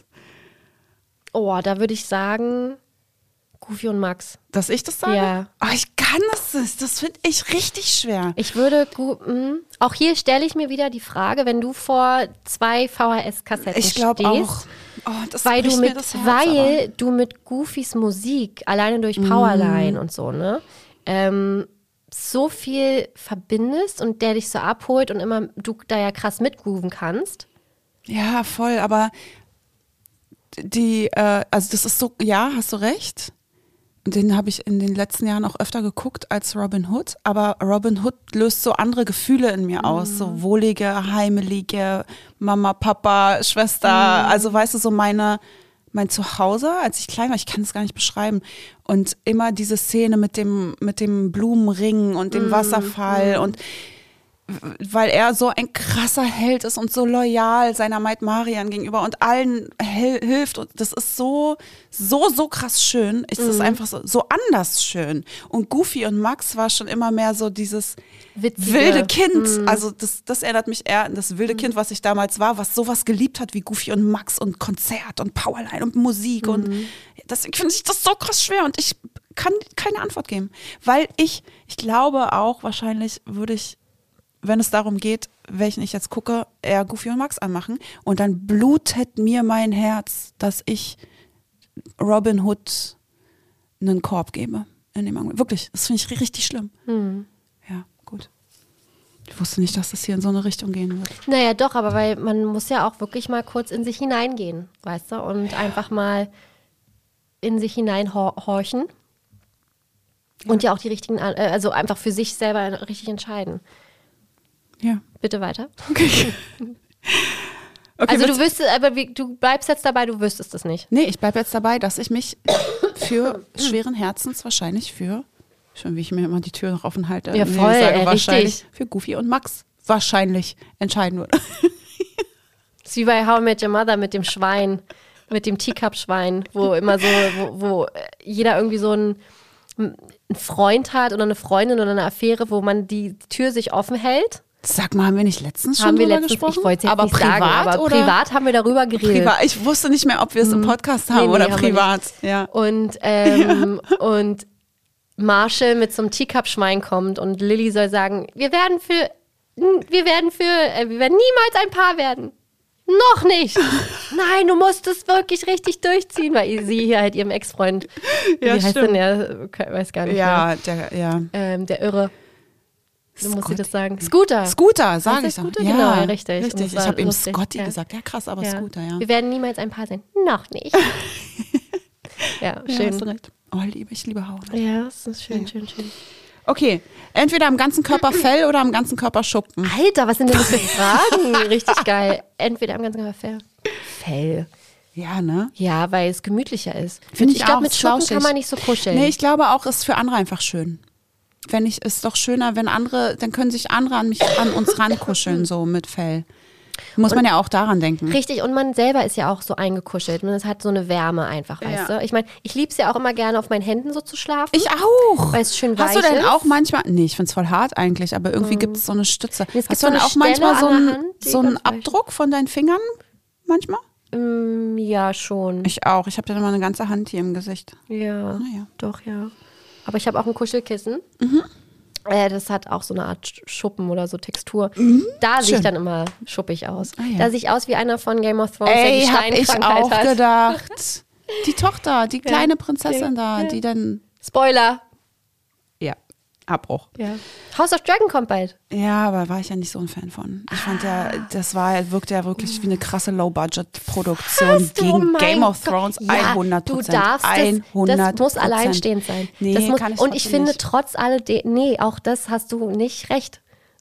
Oh, da würde ich sagen, Goofy und Max. Dass ich das sage? Ja. Aber ich kann das nicht. Das finde ich richtig schwer. Ich würde, gu- mh, auch hier stelle ich mir wieder die Frage, wenn du vor zwei V H S-Kassetten Ich stehst. glaube auch. Oh, das Weil du bricht mir mit, das Herz, weil du mit Goofys Musik, alleine durch Powerline Mm. und so, ne, ähm, so viel verbindest und der dich so abholt und immer du da ja krass mitgrooven kannst. Ja, voll, aber die, äh, also das ist so, ja, hast du recht. Den habe ich in den letzten Jahren auch öfter geguckt als Robin Hood, aber Robin Hood löst so andere Gefühle in mir aus, so wohlige, heimelige Mama, Papa, Schwester, also weißt du, so meine, mein Zuhause, als ich klein war, ich kann es gar nicht beschreiben. Und immer diese Szene mit dem, mit dem Blumenring und dem Wasserfall und weil er so ein krasser Held ist und so loyal seiner Maid Marian gegenüber und allen hel- hilft. Und das ist so, so, so krass schön. Es ist einfach so, so anders schön. Und Goofy und Max war schon immer mehr so dieses Witzige. wilde Kind. Also das, das erinnert mich eher an das wilde Kind, was ich damals war, was sowas geliebt hat wie Goofy und Max und Konzert und Powerline und Musik. Und deswegen finde ich das so krass schwer. Und ich kann keine Antwort geben. Weil ich, ich glaube auch, wahrscheinlich würde ich, wenn es darum geht, welchen ich jetzt gucke, eher Goofy und Max anmachen. Und dann blutet mir mein Herz, dass ich Robin Hood einen Korb gebe. In dem Augenblick. Wirklich, das finde ich richtig schlimm. Hm. Ja, gut. Ich wusste nicht, dass das hier in so eine Richtung gehen wird. Naja, doch, aber weil man muss ja auch wirklich mal kurz in sich hineingehen, weißt du? Und ja. einfach mal in sich hineinhorchen. Ja. Und ja auch die richtigen, also einfach für sich selber richtig entscheiden. Ja. Bitte weiter. Okay. Okay, also du wüsstest, aber wie, du bleibst jetzt dabei, du wüsstest es nicht. Nee, ich bleibe jetzt dabei, dass ich mich für schweren Herzens wahrscheinlich für, schon wie ich mir immer die Tür noch offen halte, ja, voll, nee, ich sage äh, wahrscheinlich richtig. für Goofy und Max wahrscheinlich entscheiden würde. Das ist wie bei How I Met Your Mother mit dem Schwein, mit dem Teacup-Schwein, wo immer so, wo, wo jeder irgendwie so einen, einen Freund hat oder eine Freundin oder eine Affäre, wo man die Tür sich offen hält. Sag mal, haben wir nicht letztens schon haben wir drüber letztens, gesprochen? Ich wollte es jetzt aber nicht privat sagen, aber oder? privat haben wir darüber geredet. Privat. Ich wusste nicht mehr, ob wir es im Podcast haben Nee, nee, oder haben wir privat. Ja. Und, ähm, und Marshall mit so einem Teacup-Schwein kommt und Lily soll sagen, wir werden für, wir werden für, äh, wir werden niemals ein Paar werden. Noch nicht. Nein, du musst es wirklich richtig durchziehen, weil sie hier halt ihrem Ex-Freund, Ja, wie heißt stimmt. denn der, ich weiß gar nicht Ja, mehr. der, ja. Ähm, der Irre. So muss sie Scotty. das sagen. Scooter. Scooter, sage Heißt ich der doch. Scooter? Ja, Genau, ja, richtig. Und richtig. das Ich war habe eben lustig. Scotty Ja. gesagt. Ja, krass, aber Ja. Scooter, ja. Wir werden niemals ein Paar sein. Noch nicht. Ja, Ja, schön. hast du recht. Oh, liebe, ich liebe Haare. Ja, das ist schön, Ja. schön, schön. Okay, entweder am ganzen Körper Fell oder am ganzen Körper Schuppen. Alter, was sind denn das für Fragen? Richtig geil. Entweder am ganzen Körper Fell. Fell. Ja, ne? Ja, weil es gemütlicher ist. Finde ich ich glaube, auch, mit ist Schuppen flauschig. kann man nicht so kuscheln. Nee, ich glaube auch, ist für andere einfach schön. Wenn ich, ist doch schöner, wenn andere, dann können sich andere an mich, an uns rankuscheln, so mit Fell. Muss Und- man ja auch daran denken. Richtig, und man selber ist ja auch so eingekuschelt. Und es hat so eine Wärme einfach, weißt Ja. du? Ich meine, ich liebe es ja auch immer gerne, auf meinen Händen so zu schlafen. Ich auch. Weil es schön Hast du weich denn ist. auch manchmal, nee, ich finde es voll hart eigentlich, aber irgendwie gibt es so eine Stütze. gibt Hast du so denn eine auch manchmal Stelle so an einen, der Hand, die so einen ganz weich ist. Abdruck von deinen Fingern? Manchmal? Mm, ja, schon. Ich auch. Ich habe dann immer eine ganze Hand hier im Gesicht. Ja, Naja. doch, ja. Aber ich habe auch ein Kuschelkissen. Mhm. Äh, das hat auch so eine Art Sch- Schuppen oder so Textur. Da sehe ich Schön. dann immer schuppig aus. Ah, ja. Da sehe ich aus wie einer von Game of Thrones, Ey, der hab die ich Steinkrankheit auch hat. gedacht. Die Tochter, die kleine Prinzessin da, Ja. die dann, Spoiler. ja, Abbruch. Ja. House of Dragon kommt bald. Ja, aber war ich ja nicht so ein Fan von. Ich fand ja, das war, ja- wirkte ja wirklich wie eine krasse Low-Budget-Produktion Hast du? gegen Oh mein Game of Gott. Thrones. Ja, hundert du Prozent. darfst das, hundert das muss alleinstehend sein. Nee, das muss, kann ich und ich trotzdem finde nicht. trotz alledem, nee, auch das hast du nicht recht.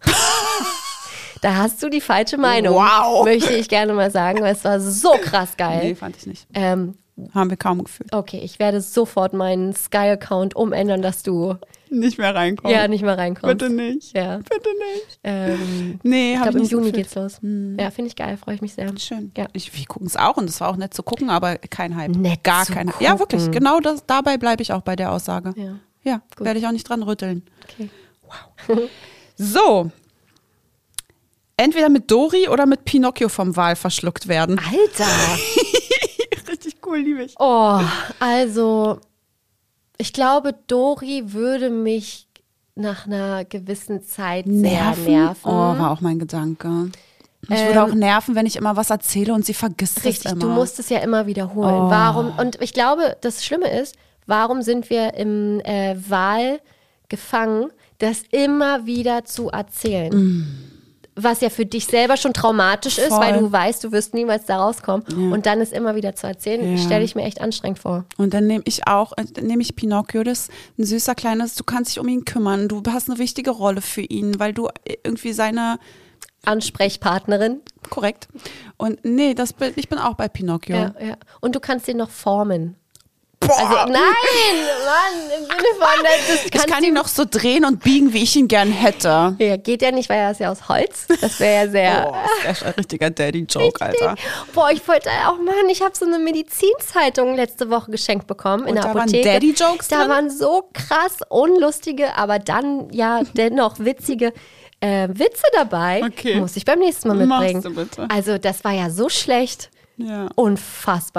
Da hast du die falsche Meinung, Wow. möchte ich gerne mal sagen, weil es war so krass geil. Nee, fand ich nicht. Ähm, Haben wir kaum gefühlt. okay, ich werde sofort meinen Sky-Account umändern, dass du Nicht mehr reinkommen. ja nicht mehr reinkommst. Bitte nicht. Ja. Bitte nicht. Ähm, Nee, ich habe ich glaube, im nicht so Juni gefühlt. geht's los. Ja, finde ich geil, freue ich mich sehr. Schön. Ja. Ich, wir gucken es auch und es war auch nett zu gucken, aber kein Hype. Nett Gar zu kein Hype. Ja, gucken. wirklich. Genau das, dabei bleibe ich auch bei der Aussage. Ja. Ja, Gut. werde ich auch nicht dran rütteln. Okay. So. Entweder mit Dori oder mit Pinocchio vom Wal verschluckt werden. Alter! Richtig cool, liebe ich. Oh, also ich glaube, Dori würde mich nach einer gewissen Zeit sehr nerven. Oh, war auch mein Gedanke. Mich Ähm, würde auch nerven, wenn ich immer was erzähle und sie vergisst Richtig, es immer. du musst es ja immer wiederholen. Oh. Warum? Und ich glaube, das Schlimme ist, warum sind wir im äh, Wahl gefangen, das immer wieder zu erzählen? Was ja für dich selber schon traumatisch ist, Voll. weil du weißt, du wirst niemals da rauskommen. Und dann es immer wieder zu erzählen, Ja. stelle ich mir echt anstrengend vor. Und dann nehme ich auch, äh, nehme ich Pinocchio, das ist ein süßer kleines, du kannst dich um ihn kümmern, du hast eine wichtige Rolle für ihn, weil du irgendwie seine, Ansprechpartnerin. korrekt. Und nee, das Bild, ich bin auch bei Pinocchio. Ja, ja. Und du kannst den noch formen. Boah, Also, nein, Mann, im Sinne von, das ich kannst kann du- ihn noch so drehen und biegen, wie ich ihn gern hätte. Ja, geht ja nicht, weil er ist ja aus Holz. Das wäre ja sehr. Boah, das ist ein richtiger Daddy-Joke, Alter. Boah, ich wollte auch, Mann, ich habe so eine Medizinzeitung letzte Woche geschenkt bekommen in Und der da waren Apotheke. Daddy-Jokes Da drin? waren so krass unlustige, aber dann ja dennoch witzige äh, Witze dabei. Okay. Muss ich beim nächsten Mal Machst mitbringen. du bitte. Also das war ja so schlecht. Ja. Unfassbar.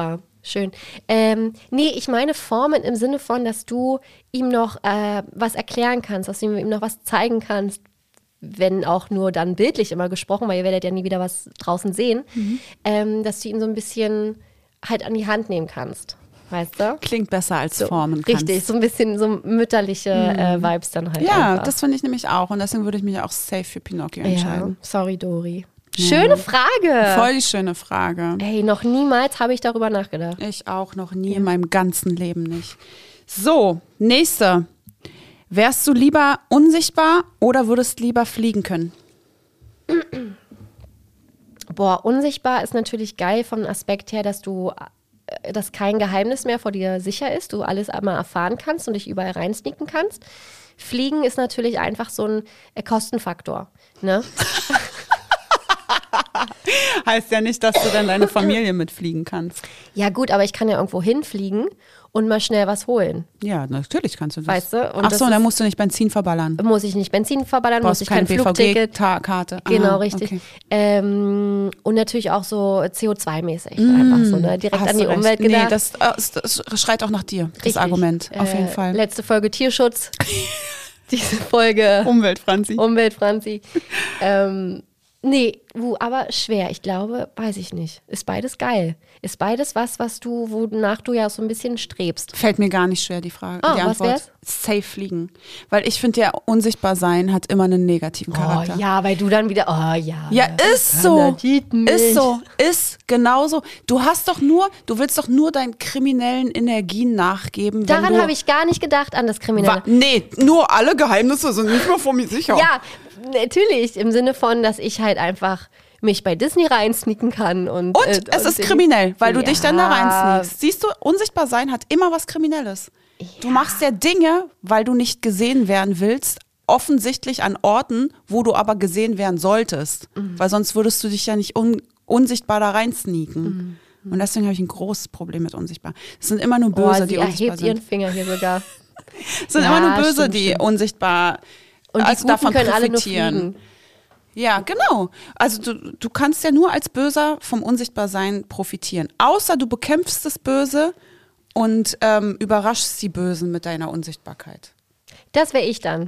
Schön. Ähm, nee, ich meine Formen im Sinne von, dass du ihm noch äh, was erklären kannst, dass du ihm noch was zeigen kannst, wenn auch nur dann bildlich immer gesprochen, weil ihr werdet ja nie wieder was draußen sehen, mhm. ähm, dass du ihn so ein bisschen halt an die Hand nehmen kannst. Weißt du? Klingt besser als so, formen kannst. Richtig, so ein bisschen so mütterliche mhm. äh, Vibes dann halt. Ja, einfach. Das finde ich nämlich auch und deswegen würde ich mich auch safe für Pinocchio entscheiden. Ja, sorry, Dori. Schöne ja. Frage. Voll die schöne Frage. Ey, noch niemals habe ich darüber nachgedacht. Ich auch noch nie ja. in meinem ganzen Leben nicht. So, nächste. Wärst du lieber unsichtbar oder würdest lieber fliegen können? Boah, unsichtbar ist natürlich geil vom Aspekt her, dass du, dass kein Geheimnis mehr vor dir sicher ist, du alles einmal erfahren kannst und dich überall reinsneaken kannst. Fliegen ist natürlich einfach so ein Kostenfaktor, ne? Heißt ja nicht, dass du dann deine Familie mitfliegen kannst. Ja gut, aber ich kann ja irgendwo hinfliegen und mal schnell was holen. Ja, natürlich kannst du das. Weißt du? Und Ach so, dann musst du nicht Benzin verballern. Muss ich nicht Benzin verballern, Brauchst muss ich kein Flugticket. Karte. Genau, Aha, richtig. Okay. Ähm, und natürlich auch so C O zwei mäßig mmh, einfach so, ne? Direkt Hast an die recht. Umwelt gedacht. Nee, das, das, das schreit auch nach dir, das richtig. Argument, auf äh, jeden Fall. Letzte Folge Tierschutz. Diese Folge Umwelt, Franzi. Umwelt, Franzi. ähm, Nee, uh, aber schwer. Ich glaube, weiß ich nicht. Ist beides geil. Ist beides was, was du, wonach du ja so ein bisschen strebst. Fällt mir gar nicht schwer, die Frage. Oh, die was Antwort. wär's? Safe fliegen. Weil ich finde ja, unsichtbar sein hat immer einen negativen Charakter. Oh ja, weil du dann wieder, oh ja. Ja, ist so. Ist so. Ist genauso. Du hast doch nur, du willst doch nur deinen kriminellen Energien nachgeben. Daran habe ich gar nicht gedacht, an das Kriminelle. Wa- nee, nur alle Geheimnisse sind nicht mehr vor mir sicher. Ja, natürlich. Im Sinne von, dass ich halt einfach mich bei Disney reinsneaken kann. Und, Und äh, es und ist kriminell, weil du ja. dich dann da reinsneakst. Siehst du, unsichtbar sein hat immer was Kriminelles. Ja. Du machst ja Dinge, weil du nicht gesehen werden willst, offensichtlich an Orten, wo du aber gesehen werden solltest. Mhm. Weil sonst würdest du dich ja nicht un- unsichtbar da reinsneaken. Mhm. Und deswegen habe ich ein großes Problem mit unsichtbar. Es sind immer nur Böse, oh, die sie unsichtbar erhebt sind. ihren Finger hier sogar. Es sind ja, immer nur Böse, stimmt, die stimmt. unsichtbar und die also Guten davon können alle nur profitieren. fliegen. Ja, genau. Also du, du kannst ja nur als Böser vom Unsichtbarsein profitieren. Außer du bekämpfst das Böse und ähm, überraschst die Bösen mit deiner Unsichtbarkeit. Das wäre ich dann.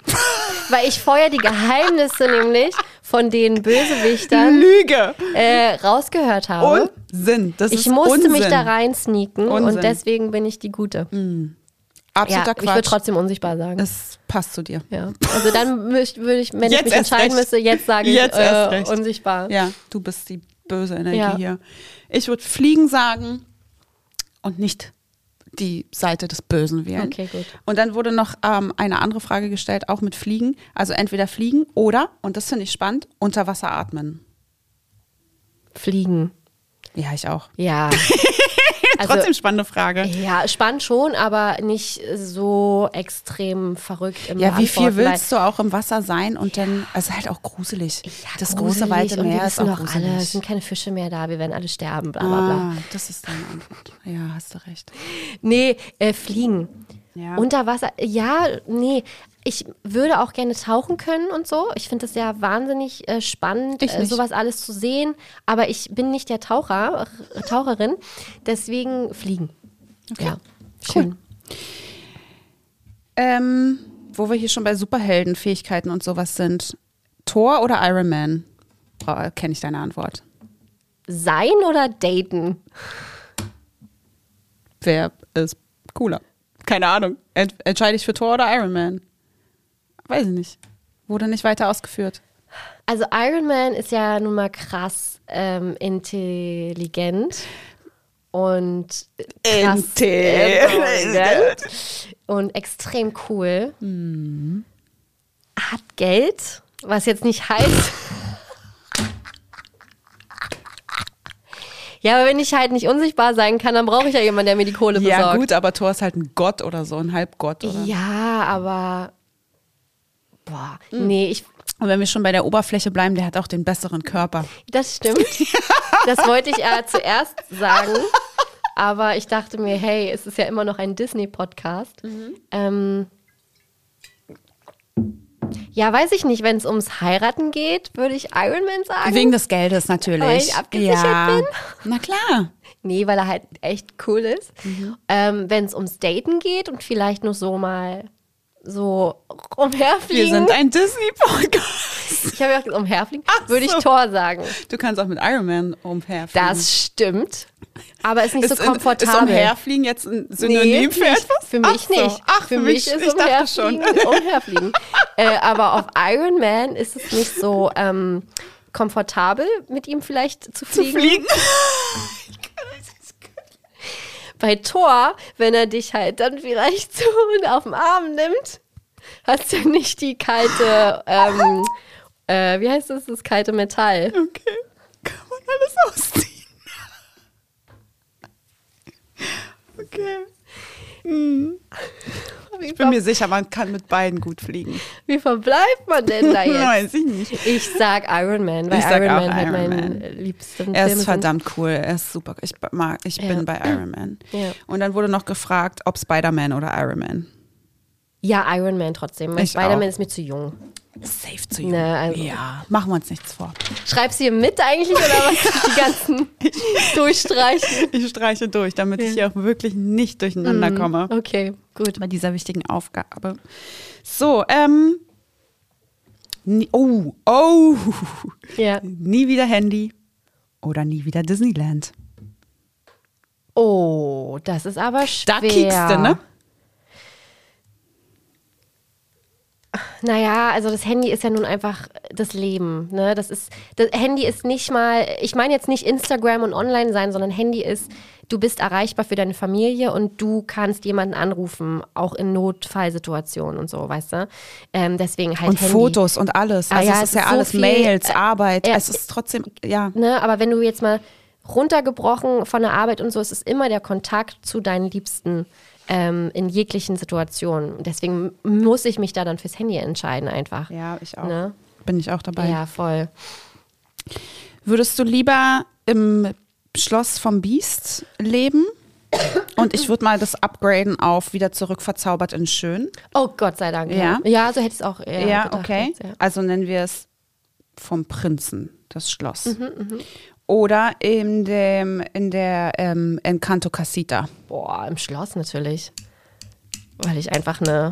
Weil ich vorher die Geheimnisse nämlich von den Bösewichtern Lüge! äh, rausgehört habe. Unsinn. Das ich ist musste Unsinn. mich da rein sneaken Unsinn. und deswegen bin ich die Gute. Mhm. Absoluter Ja, Quatsch. ich würde trotzdem unsichtbar sagen. Es passt zu dir. Ja. Also dann würde ich, wenn Jetzt ich mich erst entscheiden recht. müsste, jetzt sage ich Jetzt erst äh, recht. unsichtbar. Ja, du bist die böse Energie Ja. hier. Ich würde fliegen sagen und nicht die Seite des Bösen wählen. Okay, gut. Und dann wurde noch ähm, eine andere Frage gestellt, auch mit Fliegen. Also entweder fliegen oder, und das finde ich spannend, unter Wasser atmen. Fliegen. Ja, ich auch. Ja. Also, Trotzdem spannende Frage. ja, spannend schon, aber nicht so extrem verrückt im Ja, wie viel Antworten, weil- willst du auch im Wasser sein und dann, also halt auch gruselig. Ja, das gruselig große weite und wir Meer ist wissen auch doch gruselig. alle, es sind keine Fische mehr da, wir werden alle sterben, bla bla bla. Ah, das ist deine Antwort. Ja, hast du recht. Nee, äh, fliegen. Ja. Unter Wasser, ja, nee. Ich würde auch gerne tauchen können und so. Ich finde es ja wahnsinnig äh, spannend, Ich äh, nicht. sowas alles zu sehen. Aber ich bin nicht der Taucher, äh, Taucherin. Deswegen fliegen. Okay. Ja, schön. Ähm, wo wir hier schon bei Superheldenfähigkeiten und sowas sind. Thor oder Iron Man? Kenne ich deine Antwort. Sein oder daten? Wer ist cooler? Keine Ahnung. Ent- entscheide ich für Thor oder Iron Man? Weiß ich nicht. Wurde nicht weiter ausgeführt. Also Iron Man ist ja nun mal krass ähm, intelligent und krass intelligent und extrem cool. Mhm. Hat Geld, was jetzt nicht heißt. Ja, aber wenn ich halt nicht unsichtbar sein kann, dann brauche ich ja jemanden, der mir die Kohle besorgt. Ja gut, aber Thor ist halt ein Gott oder so, ein Halbgott. Oder? Ja, aber boah, nee, ich, Und wenn wir schon bei der Oberfläche bleiben, der hat auch den besseren Körper. das stimmt. Das wollte ich äh, zuerst sagen. Aber ich dachte mir, hey, es ist ja immer noch ein Disney-Podcast. Ähm, Ja, weiß ich nicht. Wenn es ums Heiraten geht, würde ich Iron Man sagen. Wegen des Geldes natürlich. Weil ich abgesichert ja. bin. Na klar. Nee, weil er halt echt cool ist. Mhm. Ähm, wenn es ums Daten geht und vielleicht nur so mal so umherfliegen. Wir sind ein Disney-Podcast. Ich habe ja auch gesagt, umherfliegen, würde ich so. Thor sagen. Du kannst auch mit Iron Man umherfliegen. Das stimmt. Aber ist nicht ist so komfortabel. Ist umherfliegen jetzt ein Synonym nee, für etwas? Für mich Ach so. nicht. Ach, für, für mich, mich, ist ich dachte schon. umherfliegen, umherfliegen. äh, aber auf Iron Man ist es nicht so ähm, komfortabel, mit ihm vielleicht zu fliegen. Zu fliegen? Bei Thor, wenn er dich halt dann vielleicht so auf den Arm nimmt, hast du nicht die kalte, ähm, äh, wie heißt das, das kalte Metall. Okay, kann man alles ausziehen. Okay. Hm. Ich bin mir sicher, man kann mit beiden gut fliegen. Wie verbleibt man denn da jetzt? Weiß ich nicht. Ich sag Iron Man, weil Ich sag Iron auch Man halt Iron mein Man. liebster Er Film ist ist. verdammt cool, er ist super. Ich, mag, ich Ja. bin bei Iron Man. Ja. Und dann wurde noch gefragt, ob Spider-Man oder Iron Man. Ja, Iron Man trotzdem. Weil Ich Spider-Man auch. ist mir zu jung. Safe zu jung. Ne, also- Ja, machen wir uns nichts vor. Schreibst du hier mit eigentlich oder was? Die ganzen durchstreichen. Ich streiche durch, damit ich hier auch wirklich nicht durcheinander komme. Okay, gut. Bei dieser wichtigen Aufgabe. So, ähm. Nie, oh, oh. Ja. Nie wieder Handy oder nie wieder Disneyland. Oh, das ist aber schwer. Da kiekst du, ne? Naja, also das Handy ist ja nun einfach das Leben. Ne? Das ist, das Handy ist nicht mal, ich meine jetzt nicht Instagram und online sein, sondern Handy ist, du bist erreichbar für deine Familie und du kannst jemanden anrufen, auch in Notfallsituationen und so, weißt du? Ähm, deswegen halt Und Handy. Fotos und alles. Ah, Also ja, es es ist ja ist so alles viel, Mails, äh, Arbeit. äh, es ist trotzdem, ja. Ne? Aber wenn du jetzt mal runtergebrochen von der Arbeit und so, es ist immer der Kontakt zu deinen Liebsten. Ähm, in jeglichen Situationen. Deswegen muss ich mich da dann fürs Handy entscheiden einfach. Ja, ich auch. Ne? Bin ich auch dabei. Ja, voll. Würdest du lieber im Schloss vom Biest leben? Und ich würde mal das upgraden auf wieder zurück verzaubert in schön. Oh Gott sei Dank. Ja. Ja, ja so hätte ich es auch eher Ja, gedacht okay. jetzt, ja. Also nennen wir es vom Prinzen, das Schloss. Mhm, Oder in, dem, in der ähm, Encanto Casita. Boah, im Schloss natürlich. Weil ich einfach eine,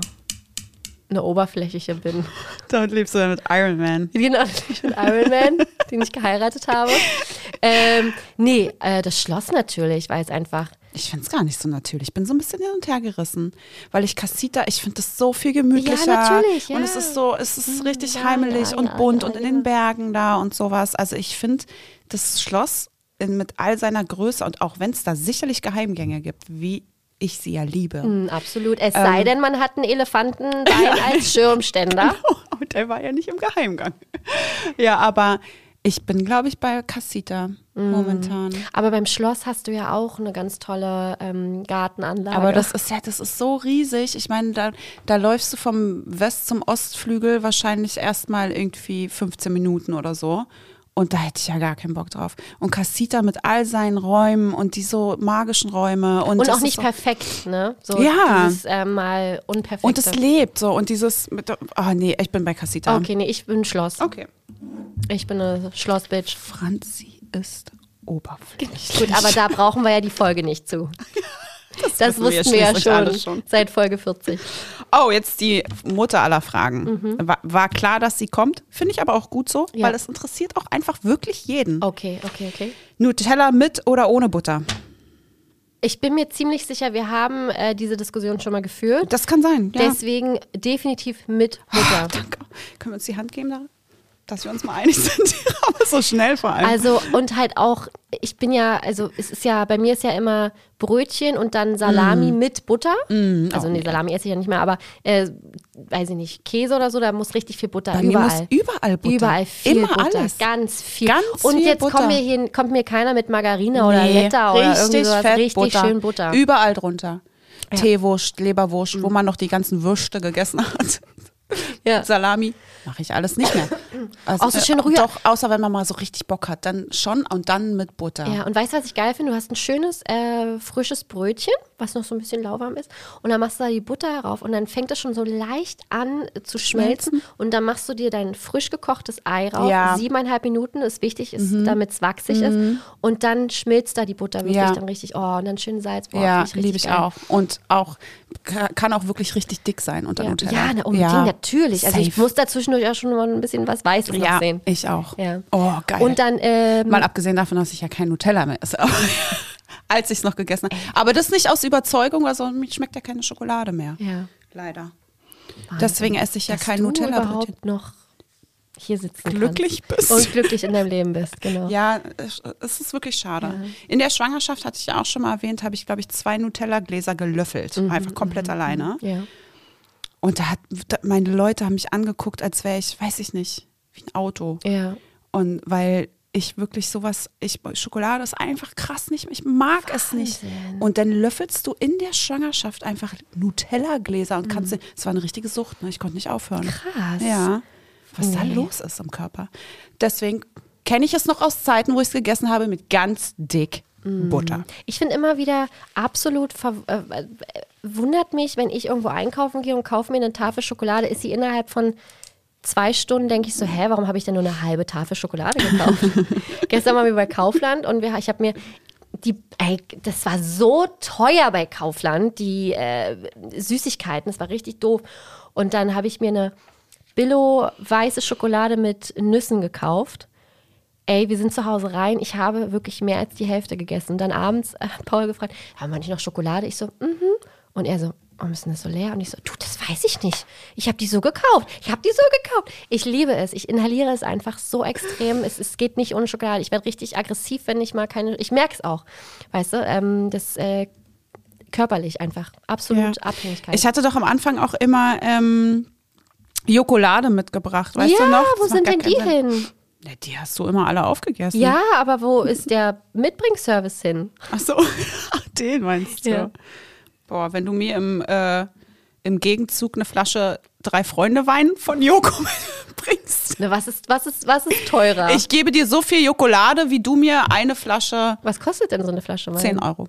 eine oberflächliche bin. Dort lebst du dann mit Iron Man. Genau, ich bin Iron Man, den ich geheiratet habe. Ähm, nee, äh, das Schloss natürlich, weil es einfach... Ich finde es gar nicht so natürlich. Ich bin so ein bisschen hin und her gerissen. Weil ich Casita, ich finde das so viel gemütlicher. Ja, natürlich, ja. Und es ist so, es ist richtig ja, heimelig ja, und ja, bunt ja, und in ja. den Bergen da und sowas. Also ich finde das Schloss in, mit all seiner Größe und auch wenn es da sicherlich Geheimgänge gibt, wie ich sie ja liebe. Mm, absolut. Es sei denn, man hat einen Elefantenbein als Schirmständer. Und der war ja nicht im Geheimgang. Ja, aber ich bin, glaube ich, bei Casita momentan. Aber beim Schloss hast du ja auch eine ganz tolle ähm, Gartenanlage. Aber das ist ja, das ist so riesig. Ich meine, da, da läufst du vom West- zum Ostflügel wahrscheinlich erstmal irgendwie fünfzehn Minuten oder so. Und da hätte ich ja gar keinen Bock drauf. Und Casita mit all seinen Räumen und die so magischen Räume. Und, Und das auch nicht ist so, perfekt, ne? So Ja. dieses äh, mal unperfekte. und es lebt so. Und dieses, mit, oh nee, ich bin bei Casita. Okay, nee, ich bin Schloss. Okay. Ich bin eine Schlossbitch. Franzi ist oberflächlich. Gut, aber da brauchen wir ja die Folge nicht zu. Das, wissen wir wussten wir ja schließlich alle schon, schon. seit Folge vierzig. Oh, jetzt die Mutter aller Fragen. War, war klar, dass sie kommt. Finde ich aber auch gut so, Ja. weil es interessiert auch einfach wirklich jeden. Okay, okay, okay. Nutella mit oder ohne Butter? Ich bin mir ziemlich sicher, wir haben äh, diese Diskussion schon mal geführt. Das kann sein. Ja. Deswegen definitiv mit Butter. Danke. Können wir uns die Hand geben, da? Dass wir uns mal einig sind? Aber so schnell vor allem. Also und halt auch, ich bin ja, also es ist ja, bei mir ist ja immer Brötchen und dann Salami Mm. mit Butter. Mm, Also oh, nee, nee. Salami esse ich ja nicht mehr, aber äh, weiß ich nicht, Käse oder so, da muss richtig viel Butter. Bei mir überall. muss überall Butter. Überall viel Immer Butter. alles. Ganz viel. Ganz und viel jetzt Butter. Kommt, mir hier, kommt mir keiner mit Margarine oder Nee, Letta oder irgendwie richtig sowas. fett Richtig Butter. schön Butter. Überall drunter. Ja. Teewurst, Leberwurst, wo man noch die ganzen Würste gegessen hat. Ja. Salami, mache ich alles nicht mehr. Also, Auch so schön rühr- Doch, außer wenn man mal so richtig Bock hat, dann schon und dann mit Butter. Ja, und weißt du, was ich geil finde? Du hast ein schönes, äh, frisches Brötchen was noch so ein bisschen lauwarm ist. Und dann machst du da die Butter herauf und dann fängt das schon so leicht an zu schmelzen. Und dann machst du dir dein frisch gekochtes Ei rauf. Ja. Siebeneinhalb Minuten ist wichtig, ist, mhm. damit es wachsig mhm. ist. Und dann schmilzt da die Butter wirklich ja. dann richtig. Oh, und dann schön Salz. Boah, ja, ich liebe ich geil. auch. Und auch, kann auch wirklich richtig dick sein unter ja. Nutella. Ja, na, unbedingt, ja. natürlich. Also Safe. ich muss da zwischendurch auch schon mal ein bisschen was Weißes ja, noch sehen. ich auch. Ja. Oh, geil. Und dann, ähm, mal abgesehen davon, dass ich ja kein Nutella mehr esse. Als ich es noch gegessen habe. Aber das nicht aus Überzeugung, also mir schmeckt ja keine Schokolade mehr. Ja. Leider. Wahnsinn. Deswegen esse ich ja Dass kein du Nutella. überhaupt noch hier sitzen glücklich kannst. bist. Und glücklich in deinem Leben bist, genau. Ja, es ist wirklich schade. Ja. In der Schwangerschaft, hatte ich ja auch schon mal erwähnt, habe ich, glaube ich, zwei Nutella-Gläser gelöffelt. Mhm, einfach komplett mhm, alleine. Ja. Und da hat, da, meine Leute haben mich angeguckt, als wäre ich, weiß ich nicht, wie ein Auto. Ja. Und weil ich wirklich sowas, ich, Schokolade ist einfach krass nicht, ich mag Wahnsinn. Es nicht. Und dann löffelst du in der Schwangerschaft einfach Nutella-Gläser und kannst, es mhm. war eine richtige Sucht, ne? Ich konnte nicht aufhören. Krass. Ja, was nee. da los ist im Körper. Deswegen kenne ich es noch aus Zeiten, wo ich es gegessen habe mit ganz dick mhm. Butter. Ich finde immer wieder absolut, ver- äh, äh, wundert mich, wenn ich irgendwo einkaufen gehe und kaufe mir eine Tafel Schokolade, ist sie innerhalb von zwei Stunden, denke ich so, hä, warum habe ich denn nur eine halbe Tafel Schokolade gekauft? Gestern waren wir bei Kaufland und wir, ich habe mir die, ey, das war so teuer bei Kaufland, die äh, Süßigkeiten, das war richtig doof. Und dann habe ich mir eine Billo weiße Schokolade mit Nüssen gekauft. Ey, wir sind zu Hause rein, ich habe wirklich mehr als die Hälfte gegessen. Und dann abends äh, Paul gefragt, haben wir nicht noch Schokolade? Ich so, mhm. Und er so, warum ist denn das so leer? Und ich so, du, das weiß ich nicht. Ich habe die so gekauft. Ich habe die so gekauft. Ich liebe es. Ich inhaliere es einfach so extrem. Es, es geht nicht ohne Schokolade. Ich werde richtig aggressiv, wenn ich mal keine, ich merke es auch. Weißt du, ähm, das äh, körperlich einfach. Absolut ja. Abhängigkeit. Ich hatte doch am Anfang auch immer ähm, Jokolade mitgebracht, weißt ja, du noch? wo sind denn die Sinn. hin? Ja, die hast du immer alle aufgegessen. Ja, aber wo ist der Mitbringservice hin? Ach so, ach, den meinst du. Ja. Boah, wenn du mir im, äh, im Gegenzug eine Flasche drei Freunde Wein von Joko bringst. Ne, was ist, was ist, was ist teurer? Ich gebe dir so viel Jokolade, wie du mir eine Flasche. Was kostet denn so eine Flasche Wein? zehn Euro.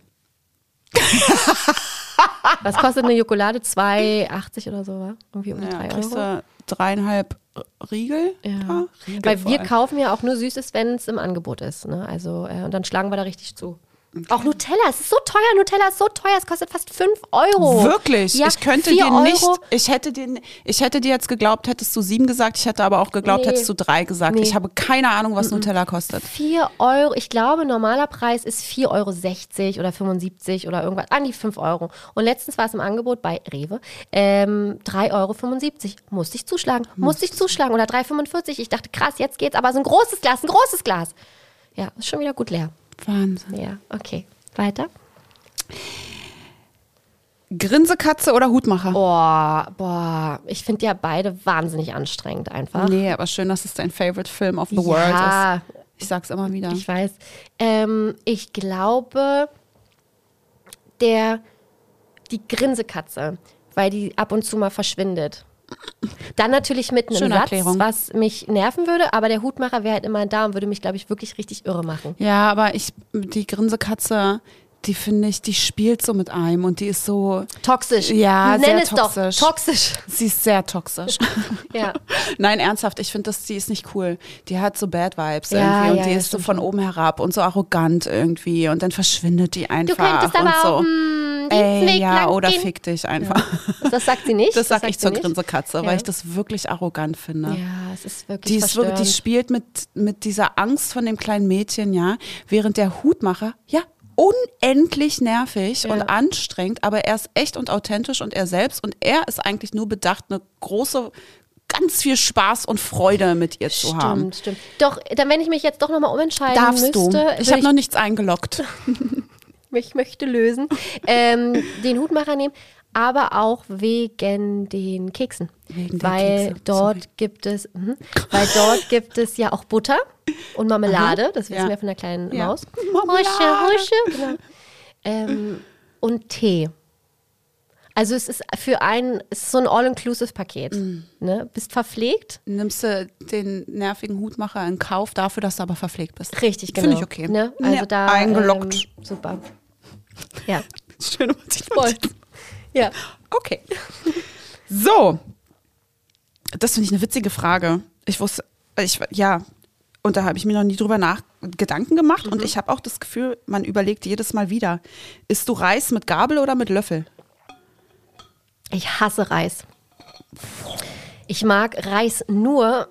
Was kostet eine Jokolade? zwei achtzig oder so, wa? Irgendwie um die Ja, drei kriegst Euro. du dreieinhalb Riegel. Ja. Ja, Riegel Weil vor wir allem. kaufen ja auch nur Süßes, wenn es im Angebot ist. Ne? Also, äh, und dann schlagen wir da richtig zu. Okay. Auch Nutella, es ist so teuer, Nutella ist so teuer, es kostet fast fünf Euro. Wirklich? Ja, ich könnte vier dir Euro. nicht, ich hätte dir, ich hätte dir jetzt geglaubt, hättest du sieben gesagt, ich hätte aber auch geglaubt, Nee. hättest du drei gesagt. Nee. Ich habe keine Ahnung, was Nutella kostet. vier Euro, ich glaube, normaler Preis ist vier Euro sechzig oder fünfundsiebzig oder irgendwas, an die fünf Euro. Und letztens war es im Angebot bei Rewe, ähm, drei Euro fünfundsiebzig. Musste ich zuschlagen, musste ich zuschlagen. Oder drei Euro fünfundvierzig. Ich dachte, krass, jetzt geht's, aber so ein großes Glas, ein großes Glas. Ja, ist schon wieder gut leer. Wahnsinn. Ja, okay. Weiter. Grinsekatze oder Hutmacher? Boah, boah, ich finde ja beide wahnsinnig anstrengend einfach. Nee, aber schön, dass es dein Favorite Film of the Ja. World ist. Ich sag's immer wieder. Ich weiß. Ähm, ich glaube, der, die Grinsekatze, weil die ab und zu mal verschwindet. Dann natürlich mit einem Schöne Satz, Erklärung. was mich nerven würde, aber der Hutmacher wäre halt immer da und würde mich, glaube ich, wirklich richtig irre machen. Ja, aber ich, die Grinsekatze, die finde ich, die spielt so mit einem und die ist so, Toxisch. Ja, Nenn sehr es toxisch. doch. Toxisch. sie ist sehr toxisch. Ja. Nein, ernsthaft, ich finde, die ist nicht cool. Die hat so Bad Vibes Ja, irgendwie und ja, die ja, ist so stimmt von schon. oben herab und so arrogant irgendwie und dann verschwindet die einfach. Du könntest und aber so. auch hm, diesen Ey, Weg ja, lang oder gehen. fick dich einfach. Das sagt sie nicht. Das sag sagt ich sie zur nicht. Grinsekatze, Ja. weil ich das wirklich arrogant finde. Ja, es ist wirklich Die, ist wirklich, die verstörend. spielt mit, mit dieser Angst von dem kleinen Mädchen, ja, während der Hutmacher, ja, unendlich nervig Ja. und anstrengend, aber er ist echt und authentisch und er selbst und er ist eigentlich nur bedacht, eine große, ganz viel Spaß und Freude mit ihr zu haben. Stimmt, stimmt. Doch, dann wenn ich mich jetzt doch nochmal umentscheiden Darfst müsste, du. Ich würde habe noch nichts eingeloggt. ich möchte lösen, ähm, den Hutmacher nehmen, aber auch wegen den Keksen. Wegen der weil Kekse, dort sorry. gibt es, mh, weil dort gibt es ja auch Butter und Marmelade, Aha, das wissen ja. wir von der kleinen Ja. Maus. Marmelade. Husche, Husche, genau. ähm, und Tee. Also es ist für einen, es ist so ein All-Inclusive-Paket. Mm. Ne? Bist verpflegt. Nimmst du den nervigen Hutmacher in Kauf dafür, dass du aber verpflegt bist? Richtig, genau. Finde ich okay. Ne? Also Ne, da, eingeloggt. Ähm, super. Ja. Schöne Notizen. Voll. Ja. Okay. So. Das finde ich eine witzige Frage. Ich wusste, ich, ja, und da habe ich mir noch nie drüber nach Gedanken gemacht. Mhm. Und ich habe auch das Gefühl, man überlegt jedes Mal wieder, isst du Reis mit Gabel oder mit Löffel? Ich hasse Reis. Ich mag Reis nur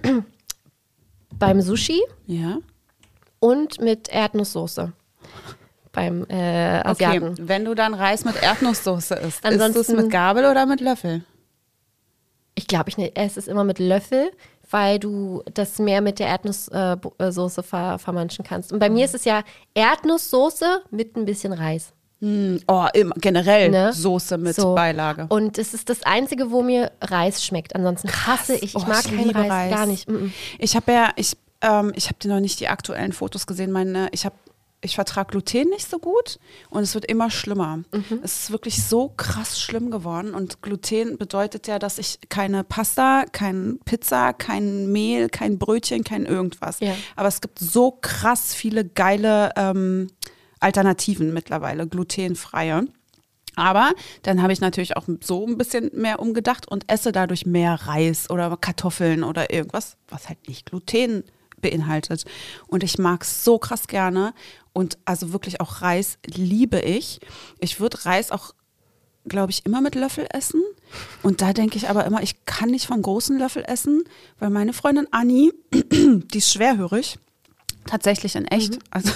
beim Sushi Ja. und mit Erdnusssoße. Beim äh, Asiaten. Okay, wenn du dann Reis mit Erdnusssoße isst, Ansonsten- isst du es mit Gabel oder mit Löffel? Ich glaube, ich ne, esse es immer mit Löffel, weil du das mehr mit der Erdnusssoße ver vermanschen kannst. Und bei mir ist es ja Erdnusssoße mit ein bisschen Reis. Hm, oh, im, generell Ne? Soße mit So. Beilage. Und es ist das Einzige, wo mir Reis schmeckt. Ansonsten hasse ich. Ich Oh, mag ich keinen liebe Reis, Reis. gar nicht. Mm-mm. Ich habe ja, ich, ähm, ich habe dir noch nicht die aktuellen Fotos gesehen. Meine, ich habe, ich vertrage Gluten nicht so gut und es wird immer schlimmer. Mhm. Es ist wirklich so krass schlimm geworden und Gluten bedeutet ja, dass ich keine Pasta, kein Pizza, kein Mehl, kein Brötchen, kein irgendwas. Ja. Aber es gibt so krass viele geile ähm, Alternativen mittlerweile, glutenfreie. Aber dann habe ich natürlich auch so ein bisschen mehr umgedacht und esse dadurch mehr Reis oder Kartoffeln oder irgendwas, was halt nicht Gluten beinhaltet. Und ich mag es so krass gerne. Und also wirklich auch Reis liebe ich. Ich würde Reis auch, glaube ich, immer mit Löffel essen. Und da denke ich aber immer, ich kann nicht vom großen Löffel essen, weil meine Freundin Anni, die ist schwerhörig, tatsächlich in echt. Mhm. Also,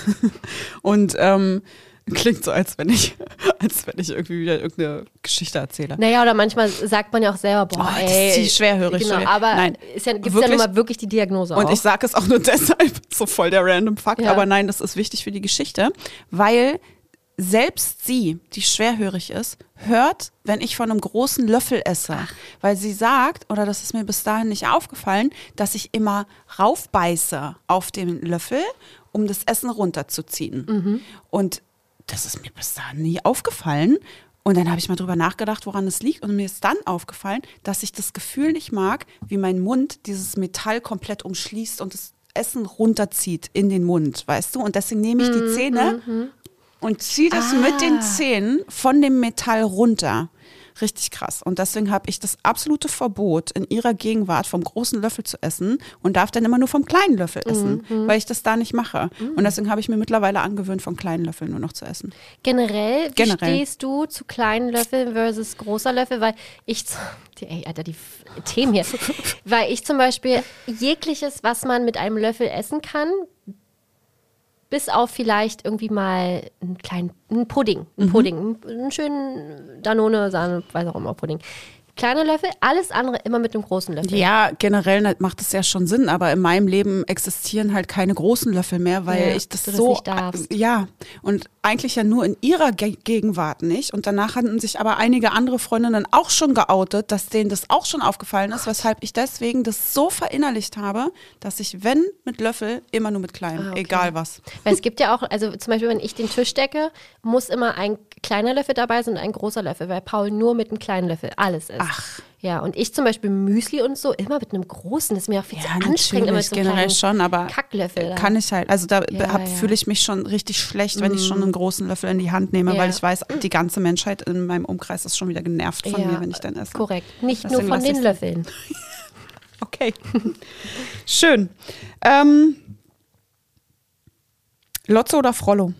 und ähm, klingt so, als wenn ich, als wenn ich irgendwie wieder irgendeine Geschichte erzähle. Naja, oder manchmal sagt man ja auch selber, boah, Oh, das ey. ist die schwerhörig. Genau, Schwer- aber Nein, es ja, gibt ja wirklich? nun mal wirklich die Diagnose Und auch. ich sage es auch nur deshalb, so voll der random Fakt, Ja. aber nein, das ist wichtig für die Geschichte, weil selbst sie, die schwerhörig ist, hört, wenn ich von einem großen Löffel esse. Weil sie sagt, oder das ist mir bis dahin nicht aufgefallen, dass ich immer raufbeiße auf den Löffel, um das Essen runterzuziehen. Mhm. Und das ist mir bis dahin nie aufgefallen. Und dann habe ich mal drüber nachgedacht, woran es liegt. Und mir ist dann aufgefallen, dass ich das Gefühl nicht mag, wie mein Mund dieses Metall komplett umschließt und das Essen runterzieht in den Mund, weißt du? Und deswegen nehme ich die Zähne und ziehe das Ah. mit den Zähnen von dem Metall runter. Richtig krass. Und deswegen habe ich das absolute Verbot, in ihrer Gegenwart vom großen Löffel zu essen und darf dann immer nur vom kleinen Löffel essen, weil ich das da nicht mache. Und deswegen habe ich mir mittlerweile angewöhnt, vom kleinen Löffel nur noch zu essen. Generell, wie Generell. stehst du zu kleinen Löffeln versus großer Löffel? Weil ich, z- die, ey, Alter, die F- Themen hier. Weil ich zum Beispiel jegliches, was man mit einem Löffel essen kann, bis auf vielleicht irgendwie mal einen kleinen einen Pudding, einen Pudding, einen, einen schönen Danone, Sahne, weiß auch immer, Pudding. Kleiner Löffel, alles andere immer mit einem großen Löffel. Ja, generell macht es ja schon Sinn, aber in meinem Leben existieren halt keine großen Löffel mehr, weil Ja, ich das du das so nicht darfst. ja, und eigentlich ja nur in ihrer Ge Gegenwart nicht und danach hatten sich aber einige andere Freundinnen auch schon geoutet, dass denen das auch schon aufgefallen ist, weshalb ich deswegen das so verinnerlicht habe, dass ich wenn mit Löffel immer nur mit kleinen, Ah, okay. egal was. Weil es gibt ja auch, also zum Beispiel, wenn ich den Tisch decke, muss immer ein kleiner Löffel dabei sein und ein großer Löffel, weil Paul nur mit einem kleinen Löffel alles isst. Ach. Ja, und ich zum Beispiel Müsli und so immer mit einem großen, das ist mir auch viel zu anstrengend, immer mit so einem generell kleinen schon, aber Kacklöffel. Da. kann ich halt, also da Ja, hab- ja. fühle ich mich schon richtig schlecht, wenn ich schon einen großen Löffel in die Hand nehme, Ja. weil ich weiß, die ganze Menschheit in meinem Umkreis ist schon wieder genervt von Ja, mir, wenn ich dann esse. Korrekt, nicht Deswegen nur von lass den ich's. Löffeln. Okay. Schön. Ähm, Lotso oder Frollo?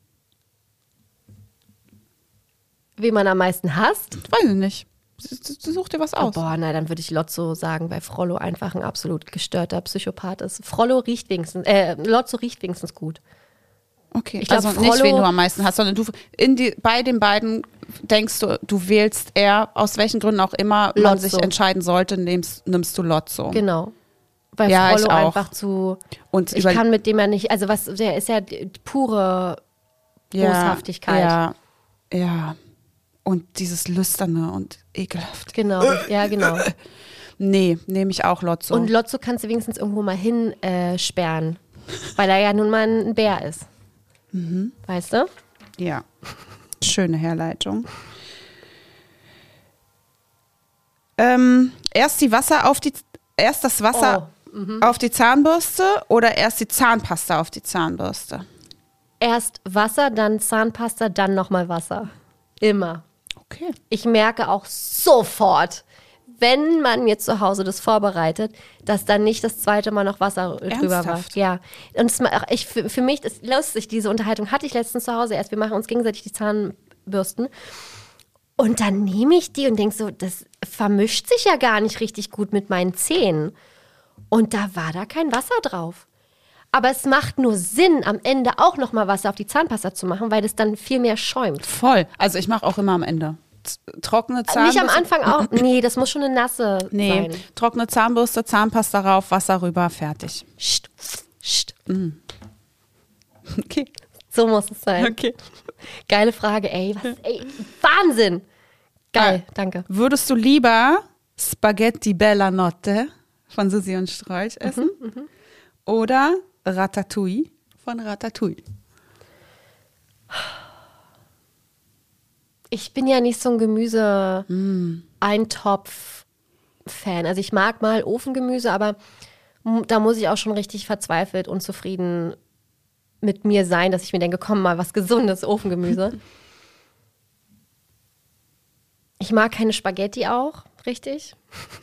Wie man am meisten hasst. Weiß ich nicht. Such dir was Oh, aus. boah, nein, dann würde ich Lotso sagen, weil Frollo einfach ein absolut gestörter Psychopath ist. Frollo riecht wenigstens, äh, Lotso riecht wenigstens gut. Okay, Ich glaub, also nicht, Frollo- wen du am meisten hast, sondern du in die, bei den beiden denkst du, du wählst eher, aus welchen Gründen auch immer man Lotso. sich entscheiden sollte, nimmst, nimmst du Lotso. Genau. Weil Ja, ich Frollo auch. einfach zu. Und Ich über- kann mit dem ja nicht, also was, der ist ja die pure Boshaftigkeit. Ja, ja. Und dieses Lüsterne und ekelhaft. Genau, ja, genau. Nee, nehme ich auch Lotso. Und Lotso kannst du wenigstens irgendwo mal hin äh, sperren, weil er ja nun mal ein Bär ist. Mhm. Weißt du? Ja, schöne Herleitung. Ähm, erst die Wasser auf die, erst das Wasser Oh, auf die Zahnbürste oder erst die Zahnpasta auf die Zahnbürste? Erst Wasser, dann Zahnpasta, dann nochmal Wasser. Immer. Okay. Ich merke auch sofort, wenn man mir zu Hause das vorbereitet, dass dann nicht das zweite Mal noch Wasser drüber war. Ernsthaft? Ja. Und es, ich, für, für mich ist lustig, diese Unterhaltung hatte ich letztens zu Hause erst. Wir machen uns gegenseitig die Zahnbürsten. Und dann nehme ich die und denke so, das vermischt sich ja gar nicht richtig gut mit meinen Zähnen. Und da war da kein Wasser drauf. Aber es macht nur Sinn, am Ende auch nochmal Wasser auf die Zahnpasta zu machen, weil es dann viel mehr schäumt. Voll. Also ich mache auch immer am Ende. Z- Trockene Zahnbürste. Nicht am Anfang auch. Nee, das muss schon eine nasse Nee, sein. trockene Zahnbürste, Zahnpasta rauf, Wasser rüber, fertig. Psst, psst. Okay. So muss es sein. Okay. Geile Frage, ey. Was, ey Wahnsinn. Geil, Ah. danke. Würdest du lieber Spaghetti Bella Notte von Susi und Strolch essen? Oder Ratatouille von Ratatouille? Ich bin ja nicht so ein Gemüse-Eintopf-Fan. Also ich mag mal Ofengemüse, aber m- da muss ich auch schon richtig verzweifelt und zufrieden mit mir sein, dass ich mir denke, komm mal, was Gesundes, Ofengemüse. Ich mag keine Spaghetti auch, richtig?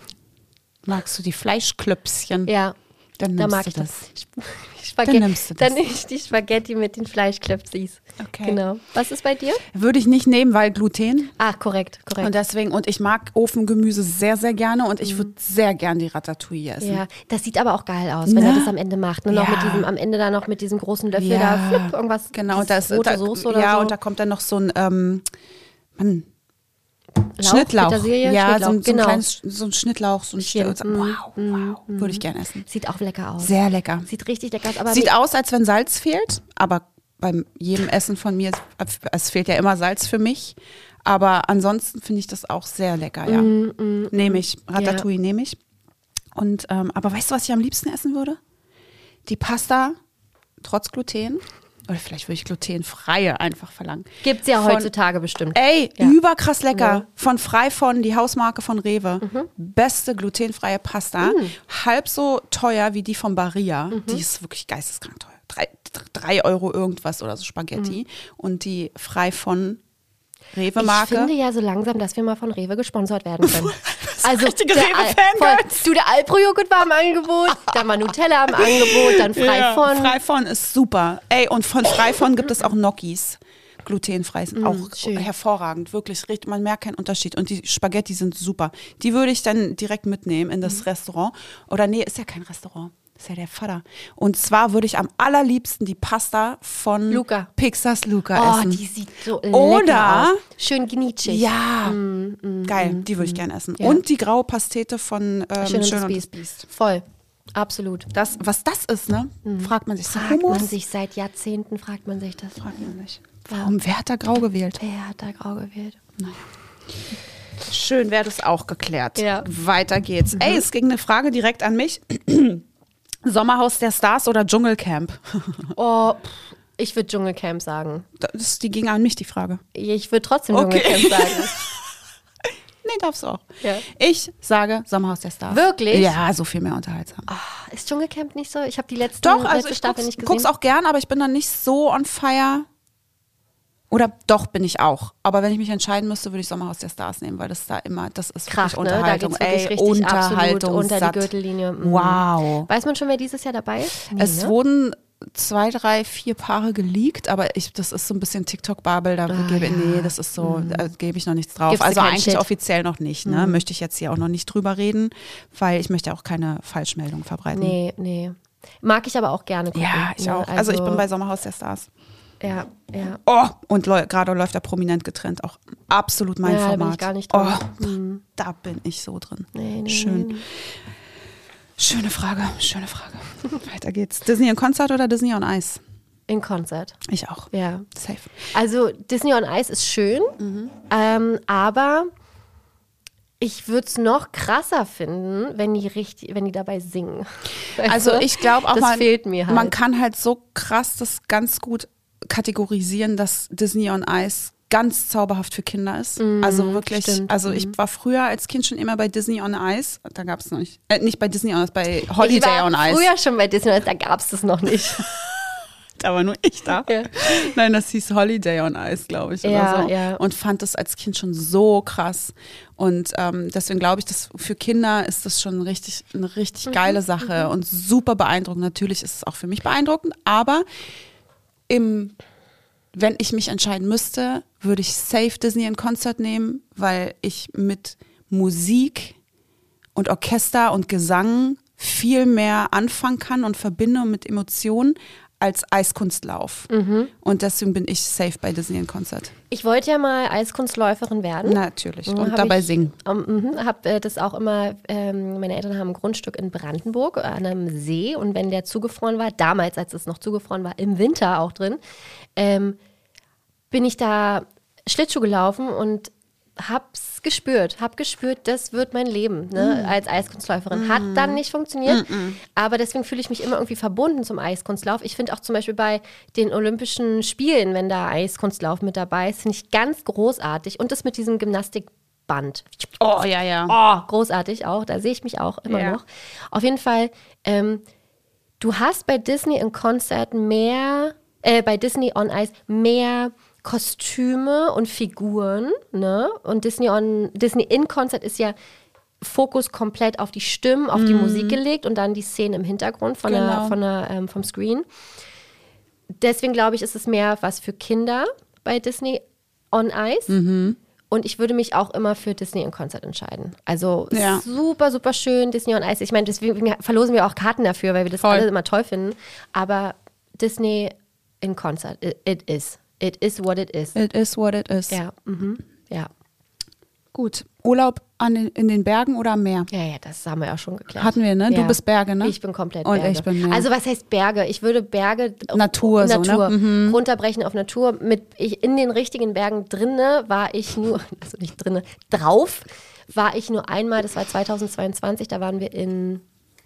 Magst du die Fleischklöpschen? Ja, Dann da nimmst mag du ich das. das. Spaghetti, Dann nimmst du das. Dann nehme ich die Spaghetti mit den Fleischklöpsis. Okay. Genau. Was ist bei dir? Würde ich nicht nehmen, weil Gluten. Ah, korrekt, korrekt. Und deswegen, und ich mag Ofengemüse sehr, sehr gerne und ich würde sehr gern die Ratatouille essen. Ja, das sieht aber auch geil aus, wenn Ne? er das am Ende macht. Und noch Ja. mit diesem, am Ende da noch mit diesem großen Löffel Ja. da, flipp, irgendwas, Genau, und da ist rote da, Soße oder ja, so. und da kommt dann noch so ein ähm, Mann, Lauch, Schnittlauch. Petersilie, ja, Schnittlauch, so, ein- so, ein genau. kleines, so ein Schnittlauch, so ein Schön. Stück. Wow, wow, würde ich gern essen. Sieht auch lecker aus. Sehr lecker. Sieht richtig lecker aus. Aber Sieht mit- aus, als wenn Salz fehlt, aber beim jedem Essen von mir, es fehlt ja immer Salz für mich. Aber ansonsten finde ich das auch sehr lecker, ja. Mm, Nehme ich. Ratatouille nehme ich. Und, ähm, aber weißt du, was ich am liebsten essen würde? Die Pasta trotz Gluten. Oder vielleicht würde ich glutenfreie einfach verlangen. Gibt's ja Von- heutzutage bestimmt. Ey, Ja. überkrass lecker. Ja. Von Freifon, die Hausmarke von Rewe. Beste glutenfreie Pasta. Halb so teuer wie die von Barilla. Die ist wirklich geisteskrank teuer. Drei, drei Euro irgendwas oder so Spaghetti. Und die Freifon Rewe-Marke. Ich finde ja so langsam, dass wir mal von Rewe gesponsert werden können. Also richtige der Rewe-Fangirls. Al- voll. Du, der Alpro-Joghurt war im Angebot, dann war Nutella im Angebot, dann Freifon. Freifon ist super. Ey, und von Freifon gibt es auch Gnocchis. Glutenfrei sind auch schön. hervorragend. Wirklich, richtig, man merkt keinen Unterschied. Und die Spaghetti sind super. Die würde ich dann direkt mitnehmen in das Restaurant. Oder nee, ist ja kein Restaurant. Ist ja der Vater. Und zwar würde ich am allerliebsten die Pasta von Luca. Pixars Luca Oh, essen. die sieht so Oder- lecker aus. Schön gnitschig. Ja, geil, die würde ich gerne essen. Ja. Und die graue Pastete von ähm, Schön, Schön, und und das das Biest. Voll. Absolut. Das, was das ist, ne? Fragt man sich. So Fragt Hummus? man sich seit Jahrzehnten, fragt man sich das. Fragt man sich. Warum, wer hat da grau gewählt? Wer hat da grau gewählt? Schön, wäre das auch geklärt. Ja. Weiter geht's. Ey, es ging eine Frage direkt an mich. Sommerhaus der Stars oder Dschungelcamp? Oh, pff, ich würde Dschungelcamp sagen. Das, die ging an mich, die Frage. Ich würde trotzdem Okay. Dschungelcamp sagen. Nee, darfst du auch. Ja. Ich sage Sommerhaus der Stars. Wirklich? Ja, so viel mehr unterhaltsam. Ist Dschungelcamp nicht so? Ich habe die letzten, Doch, also letzte ich Staffel guck's, nicht gesehen. guck's auch gern, aber ich bin dann nicht so on fire. Oder doch bin ich auch. Aber wenn ich mich entscheiden müsste, würde ich Sommerhaus der Stars nehmen, weil das da immer, das ist Kracht, wirklich ne? Da Unterhaltung. geht's wirklich Ey, richtig absolut Unterhaltung unter satt. die Gürtellinie. Mhm. Wow. Weiß man schon, wer dieses Jahr dabei ist? Nee, Es ne? wurden zwei, drei, vier Paare geleakt, aber ich, das ist so ein bisschen TikTok-Babel, da Ah, gebe ja. nee, das ist so, da gebe ich noch nichts drauf. Gibst du Also keinen eigentlich Shit? offiziell noch nicht, ne? Möchte ich jetzt hier auch noch nicht drüber reden, weil ich möchte auch keine Falschmeldung verbreiten. Nee, nee. Mag ich aber auch gerne gucken. Ja, ich ne? auch. Also, ich bin bei Sommerhaus der Stars. Ja, ja. Oh, und läu- gerade läuft er prominent getrennt, auch absolut mein Ja, da bin Format. ich gar nicht drin. Oh, da bin ich so drin. Nee, nee, Schön. nee, nee. Schöne Frage, schöne Frage. Weiter geht's. Disney in Konzert oder Disney on Ice? In Konzert. Ich auch. Ja. Safe. Also Disney on Ice ist schön, ähm, aber ich würde es noch krasser finden, wenn die richtig, wenn die dabei singen. Weißt Also du? ich glaube auch, das man, fehlt mir halt. man kann halt so krass das ganz gut kategorisieren, dass Disney on Ice ganz zauberhaft für Kinder ist. also wirklich, stimmt. also ich war früher als Kind schon immer bei Disney on Ice. Da gab es noch nicht, äh, nicht bei Disney on Ice, bei Holiday ich war on Ice. früher schon bei Disney on Ice, da gab es das noch nicht. Da war nur ich da. Ja. Nein, das hieß Holiday on Ice, glaube ich, Ja, oder so. ja. Und fand das als Kind schon so krass. Und ähm, deswegen glaube ich, dass für Kinder ist das schon richtig, eine richtig Mhm. geile Sache und super beeindruckend. Natürlich ist es auch für mich beeindruckend, aber im, wenn ich mich entscheiden müsste, würde ich safe Disney in Concert nehmen, weil ich mit Musik und Orchester und Gesang viel mehr anfangen kann und verbinde mit Emotionen als Eiskunstlauf. Mhm. Und deswegen bin ich safe bei Disney in Concert. Ich wollte ja mal Eiskunstläuferin werden. Natürlich. Mhm, Und hab dabei ich, singen. Um, mhm, habe äh, das auch immer, ähm, meine Eltern haben ein Grundstück in Brandenburg an einem See und wenn der zugefroren war, damals, als es noch zugefroren war, im Winter auch drin, ähm, bin ich da Schlittschuh gelaufen und hab's gespürt, hab gespürt, das wird mein Leben, ne, als Eiskunstläuferin. Hat dann nicht funktioniert, aber deswegen fühle ich mich immer irgendwie verbunden zum Eiskunstlauf. Ich finde auch zum Beispiel bei den Olympischen Spielen, wenn da Eiskunstlauf mit dabei ist, finde ich ganz großartig. Und das mit diesem Gymnastikband. Oh, ja, ja. Oh, großartig auch, da sehe ich mich auch immer Ja. noch. Auf jeden Fall, ähm, du hast bei Disney in Concert mehr, äh, bei Disney on Ice mehr Kostüme und Figuren, ne? Und Disney on Disney in Concert ist ja Fokus komplett auf die Stimmen, auf die Musik gelegt und dann die Szenen im Hintergrund von Genau. der, von der, ähm, vom Screen. Deswegen glaube ich, ist es mehr was für Kinder bei Disney on Ice. Und ich würde mich auch immer für Disney in Concert entscheiden. Also Ja. super, super schön, Disney on Ice. Ich meine, deswegen verlosen wir auch Karten dafür, weil wir das Voll. alle immer toll finden. Aber Disney in Concert, it, it is. It is what it is. It is what it is. Ja, mhm. ja. Gut. Urlaub an den, in den Bergen oder am Meer? Ja, ja, das haben wir ja schon geklärt. Hatten wir, ne? Du Ja. bist Berge, ne? Ich bin komplett Und Berge. ich bin Meer. Also was heißt Berge? Ich würde Berge Natur, so, ne? Natur Mhm. runterbrechen auf Natur. Mit ich, in den richtigen Bergen drinne war ich nur, also nicht drinne, drauf war ich nur einmal. Das war zweitausendzweiundzwanzig. Da waren wir in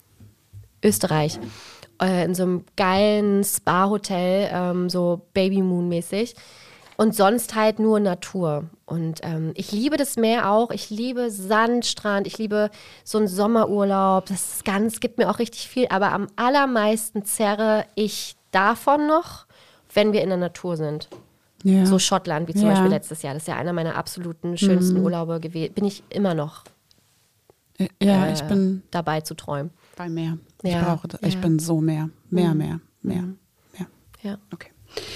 Österreich äh, in so einem geilen Spa-Hotel, ähm, so Baby Moon mäßig. Und sonst halt nur Natur. Und ähm, ich liebe das Meer auch. Ich liebe Sand, Strand. Ich liebe so einen Sommerurlaub. Das ist ganz, gibt mir auch richtig viel. Aber am allermeisten zerre ich davon noch, wenn wir in der Natur sind. Ja. So Schottland, wie zum Ja. Beispiel letztes Jahr. Das ist ja einer meiner absoluten schönsten Urlaube gewesen. Bin ich immer noch ja, äh, ich bin dabei zu träumen. bei Meer. Ich Ja, brauche das. Ich ja. bin so Meer. Meer, Meer, Meer, Meer. Ja. Okay.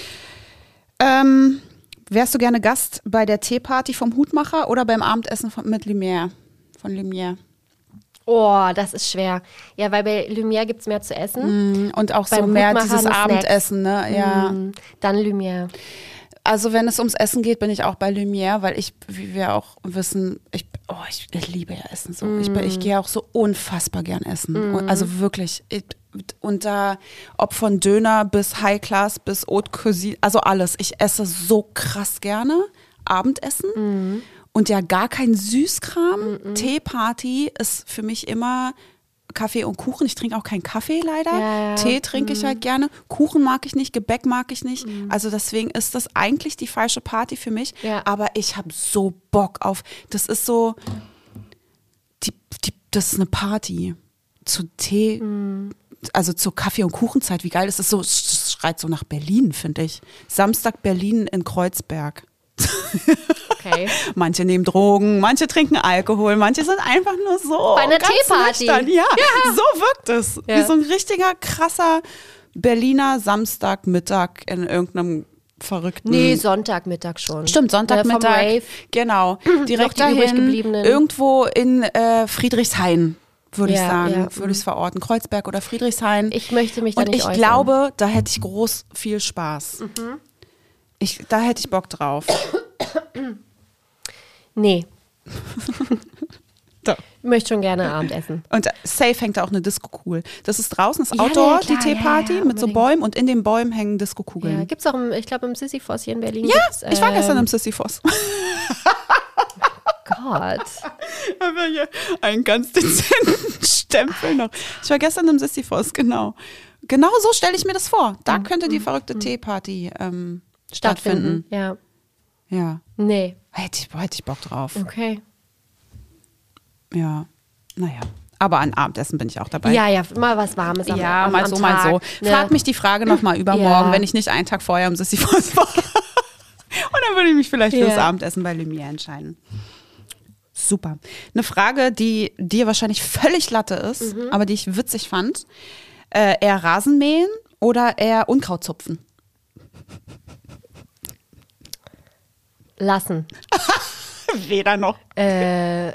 Ähm, wärst du gerne Gast bei der Teeparty vom Hutmacher oder beim Abendessen von, mit Lumière? Von Lumière. Oh, das ist schwer. Ja, weil bei Lumière gibt es mehr zu essen. Und auch so Beim mehr Hutmacher dieses nur Snacks. Abendessen, ne? Ja. Mm, Dann Lumière. Also wenn es ums Essen geht, bin ich auch bei Lumière, weil ich, wie wir auch wissen, ich, oh, ich, ich liebe ja Essen so. Ich, bin- ich gehe auch so unfassbar gern essen. Und, also wirklich. Ich, und da, ob von Döner bis High Class bis Haute Cuisine, also alles. Ich esse so krass gerne Abendessen und ja gar kein Süßkram. Teeparty ist für mich immer Kaffee und Kuchen. Ich trinke auch keinen Kaffee leider. Ja, ja. Tee trinke ich halt gerne. Kuchen mag ich nicht, Gebäck mag ich nicht. Also deswegen ist das eigentlich die falsche Party für mich. Ja. Aber ich habe so Bock auf, das ist so, die, die, das ist eine Party zu Tee, also zur Kaffee- und Kuchenzeit. Wie geil ist das so? Es schreit so nach Berlin, finde ich. Samstag Berlin in Kreuzberg. Okay. Manche nehmen Drogen, manche trinken Alkohol, manche sind einfach nur so. Bei einer ganz Teeparty. nüchtern. Ja, so wirkt es. Ja. Wie so ein richtiger, krasser Berliner Samstagmittag in irgendeinem verrückten. Nee, Sonntagmittag schon. Stimmt, Sonntagmittag. Äh, vom Rave. Genau. Direkt die dahin, übriggebliebenen. irgendwo in äh, Friedrichshain, würde Ja, ich sagen. ja. Würde ich es verorten. Kreuzberg oder Friedrichshain. Ich möchte mich da Und nicht ich äußern. glaube, da hätte ich groß viel Spaß. Ich, da hätte ich Bock drauf. Nee, Da. ich möchte schon gerne Abendessen. Und safe hängt da auch eine Disco-Kugel. Das ist draußen, das Ja, Outdoor, ja, klar, die Teeparty ja, ja, mit so unbedingt. Bäumen und in den Bäumen hängen Ja, Disco-Kugeln. gibt's auch, im, ich glaube, im Sisyphos hier in Berlin. Ja, gibt's, ich war gestern ähm, im Sisyphos. Gott. Aber hier einen ganz dezenten Stempel noch. Ich war gestern im Sisyphos, genau. Genau so stelle ich mir das vor. Da könnte die verrückte Teeparty ähm, stattfinden. Stattfinden. Ja. Ja. Nee. Hätte ich, hätte ich Bock drauf. Okay. Ja. Naja. Aber an Abendessen bin ich auch dabei. Ja, ja, mal was Warmes am, Ja, am, mal am so, Tag, mal so. ne? Frag mich die Frage nochmal übermorgen, Ja. wenn ich nicht einen Tag vorher um Sisyphos war. Und dann würde ich mich vielleicht für das Ja. Abendessen bei Lumière entscheiden. Super. Eine Frage, die dir wahrscheinlich völlig Latte ist, Mhm. aber die ich witzig fand. Äh, eher Rasenmähen oder eher Unkraut zupfen? Lassen. Weder noch. Äh,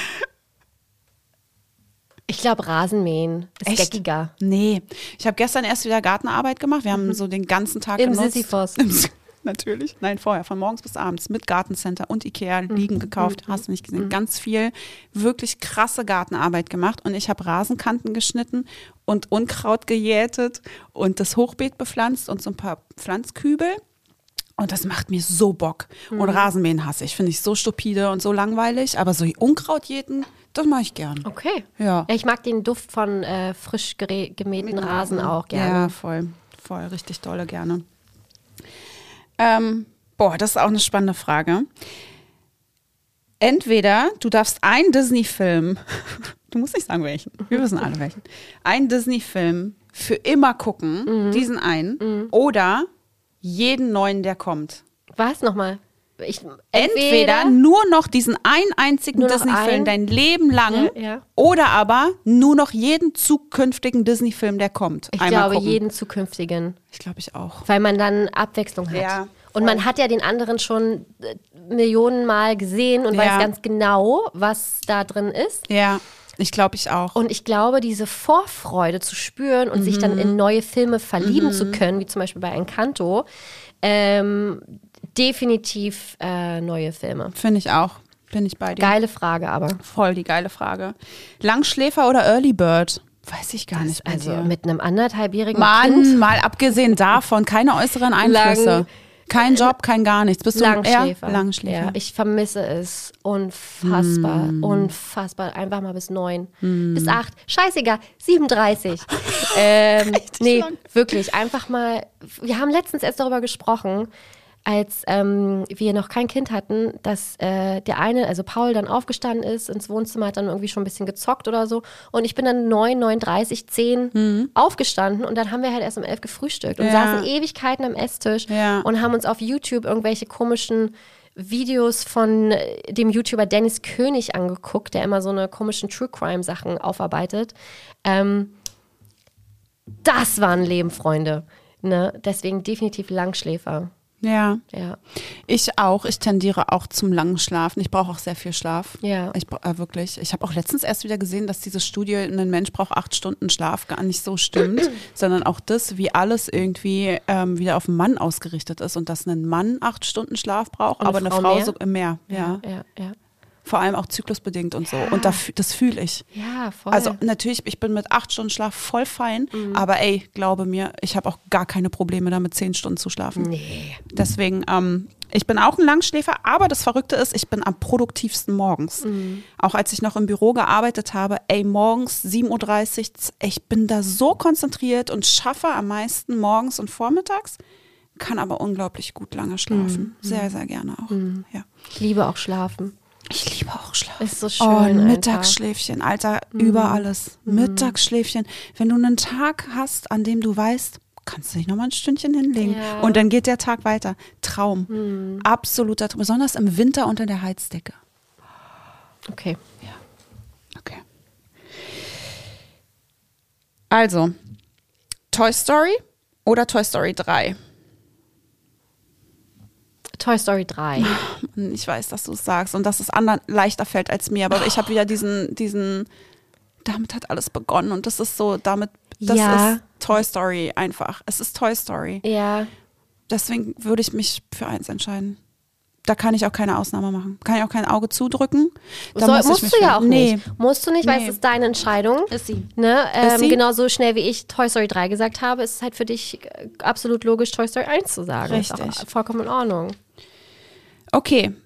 ich glaube, Rasenmähen ist Echt? geckiger. Nee. Ich habe gestern erst wieder Gartenarbeit gemacht. Wir haben so den ganzen Tag Im genutzt. Sisyphos. Im S- Natürlich. Nein, vorher, von morgens bis abends mit Gartencenter und Ikea liegen gekauft. Hast du nicht gesehen. Ganz viel wirklich krasse Gartenarbeit gemacht. Und ich habe Rasenkanten geschnitten und Unkraut gejätet und das Hochbeet bepflanzt und so ein paar Pflanzkübel. Und das macht mir so Bock. Und Rasenmähen hasse ich. Finde ich so stupide und so langweilig. Aber so Unkraut jäten, das mache ich gern. Okay. Ja. Ich mag den Duft von äh, frisch gere- gemähten Rasen auch gerne. Ja, voll. Voll, richtig dolle gerne. Ähm, boah, das ist auch eine spannende Frage. Entweder du darfst einen Disney-Film, du musst nicht sagen welchen, wir wissen alle welchen, einen Disney-Film für immer gucken, diesen einen, oder jeden neuen, der kommt. Was nochmal? Ich, Entweder nur noch diesen einen einzigen Nur noch Disney-Film einen? dein Leben lang, Ja, ja. oder aber nur noch jeden zukünftigen Disney-Film, der kommt. Ich Einmal glaube, gucken. jeden zukünftigen. Ich glaube, ich auch. Weil man dann Abwechslung hat. Ja, und man hat ja den anderen schon äh, Millionen Mal gesehen und Ja. weiß ganz genau, was da drin ist. Ja, ich glaube, ich auch. Und ich glaube, diese Vorfreude zu spüren und sich dann in neue Filme verlieben zu können, wie zum Beispiel bei Encanto, ähm, definitiv äh, neue Filme. Finde ich auch. Bin ich bei dir. Geile Frage aber. Voll die geile Frage. Langschläfer oder Early Bird? Weiß ich gar nicht bei Also dir. mit einem anderthalbjährigen Mann, Kind. mal abgesehen davon, keine äußeren Einflüsse. Lang- kein Job, kein gar nichts. Bist du Langschläfer. eher Langschläfer? Ja, ich vermisse es. Unfassbar. Hm. Unfassbar. Einfach mal bis neun. Bis acht. Scheißegal. siebenunddreißig. ähm, nee, lang. wirklich. Einfach mal. Wir haben letztens erst darüber gesprochen, als ähm, wir noch kein Kind hatten, dass äh, der eine, also Paul, dann aufgestanden ist ins Wohnzimmer, hat dann irgendwie schon ein bisschen gezockt oder so. Und ich bin dann neun, neun Uhr dreißig, zehn aufgestanden und dann haben wir halt erst um elf gefrühstückt und Ja. saßen Ewigkeiten am Esstisch Ja. und haben uns auf YouTube irgendwelche komischen Videos von äh, dem YouTuber Dennis König angeguckt, der immer so eine komischen True-Crime-Sachen aufarbeitet. Ähm, das war ein Leben, Freunde. Ne? Deswegen definitiv Langschläfer. Ja, Ja. ich auch. Ich tendiere auch zum langen Schlafen. Ich brauche auch sehr viel Schlaf. Ja. Ich bra- äh, wirklich. Ich habe auch letztens erst wieder gesehen, dass diese Studie, ein Mensch braucht acht Stunden Schlaf, gar nicht so stimmt, sondern auch das, wie alles irgendwie ähm, wieder auf den Mann ausgerichtet ist und dass ein Mann acht Stunden Schlaf braucht, Und aber eine eine Frau Frau mehr? so äh, mehr. Ja. Ja, ja. Vor allem auch zyklusbedingt und so. Und da, fü- das fühle ich. Ja, voll. Also natürlich, ich bin mit acht Stunden Schlaf voll fein, Mhm. aber ey, glaube mir, ich habe auch gar keine Probleme damit, zehn Stunden zu schlafen. nee. Deswegen, ähm, ich bin auch ein Langschläfer, aber das Verrückte ist, ich bin am produktivsten morgens. Mhm. Auch als ich noch im Büro gearbeitet habe, ey, morgens sieben Uhr dreißig, ich bin da so konzentriert und schaffe am meisten morgens und vormittags, kann aber unglaublich gut lange schlafen. Mhm. Sehr, sehr gerne auch. Ja. Ich liebe auch Schlafen. Ich liebe auch Schlaf. Ist so schön Oh, ein einfach. Mittagsschläfchen, Alter, über alles. Mittagsschläfchen. Wenn du einen Tag hast, an dem du weißt, kannst du dich nochmal ein Stündchen hinlegen. Ja. Und dann geht der Tag weiter. Traum. Absoluter Traum. Besonders im Winter unter der Heizdecke. Okay. Okay. Also, Toy Story oder Toy Story drei? Toy Story drei. Ich weiß, dass du es sagst und dass es anderen leichter fällt als mir, aber ich habe wieder diesen, diesen, damit hat alles begonnen und das ist so, damit, das Ja. ist Toy Story einfach. Es ist Toy Story. Ja. Deswegen würde ich mich für eins entscheiden. Da kann ich auch keine Ausnahme machen. Kann ich auch kein Auge zudrücken. Da Soll, muss ich musst mich du ja für- auch nee. nicht. Musst du nicht, weil Nee. es ist deine Entscheidung. Ist sie. Ne? Ähm, sie? genauso schnell wie ich Toy Story drei gesagt habe, ist es halt für dich äh, absolut logisch, Toy Story eins zu sagen. Ist Richtig. auch vollkommen in Ordnung. Okay.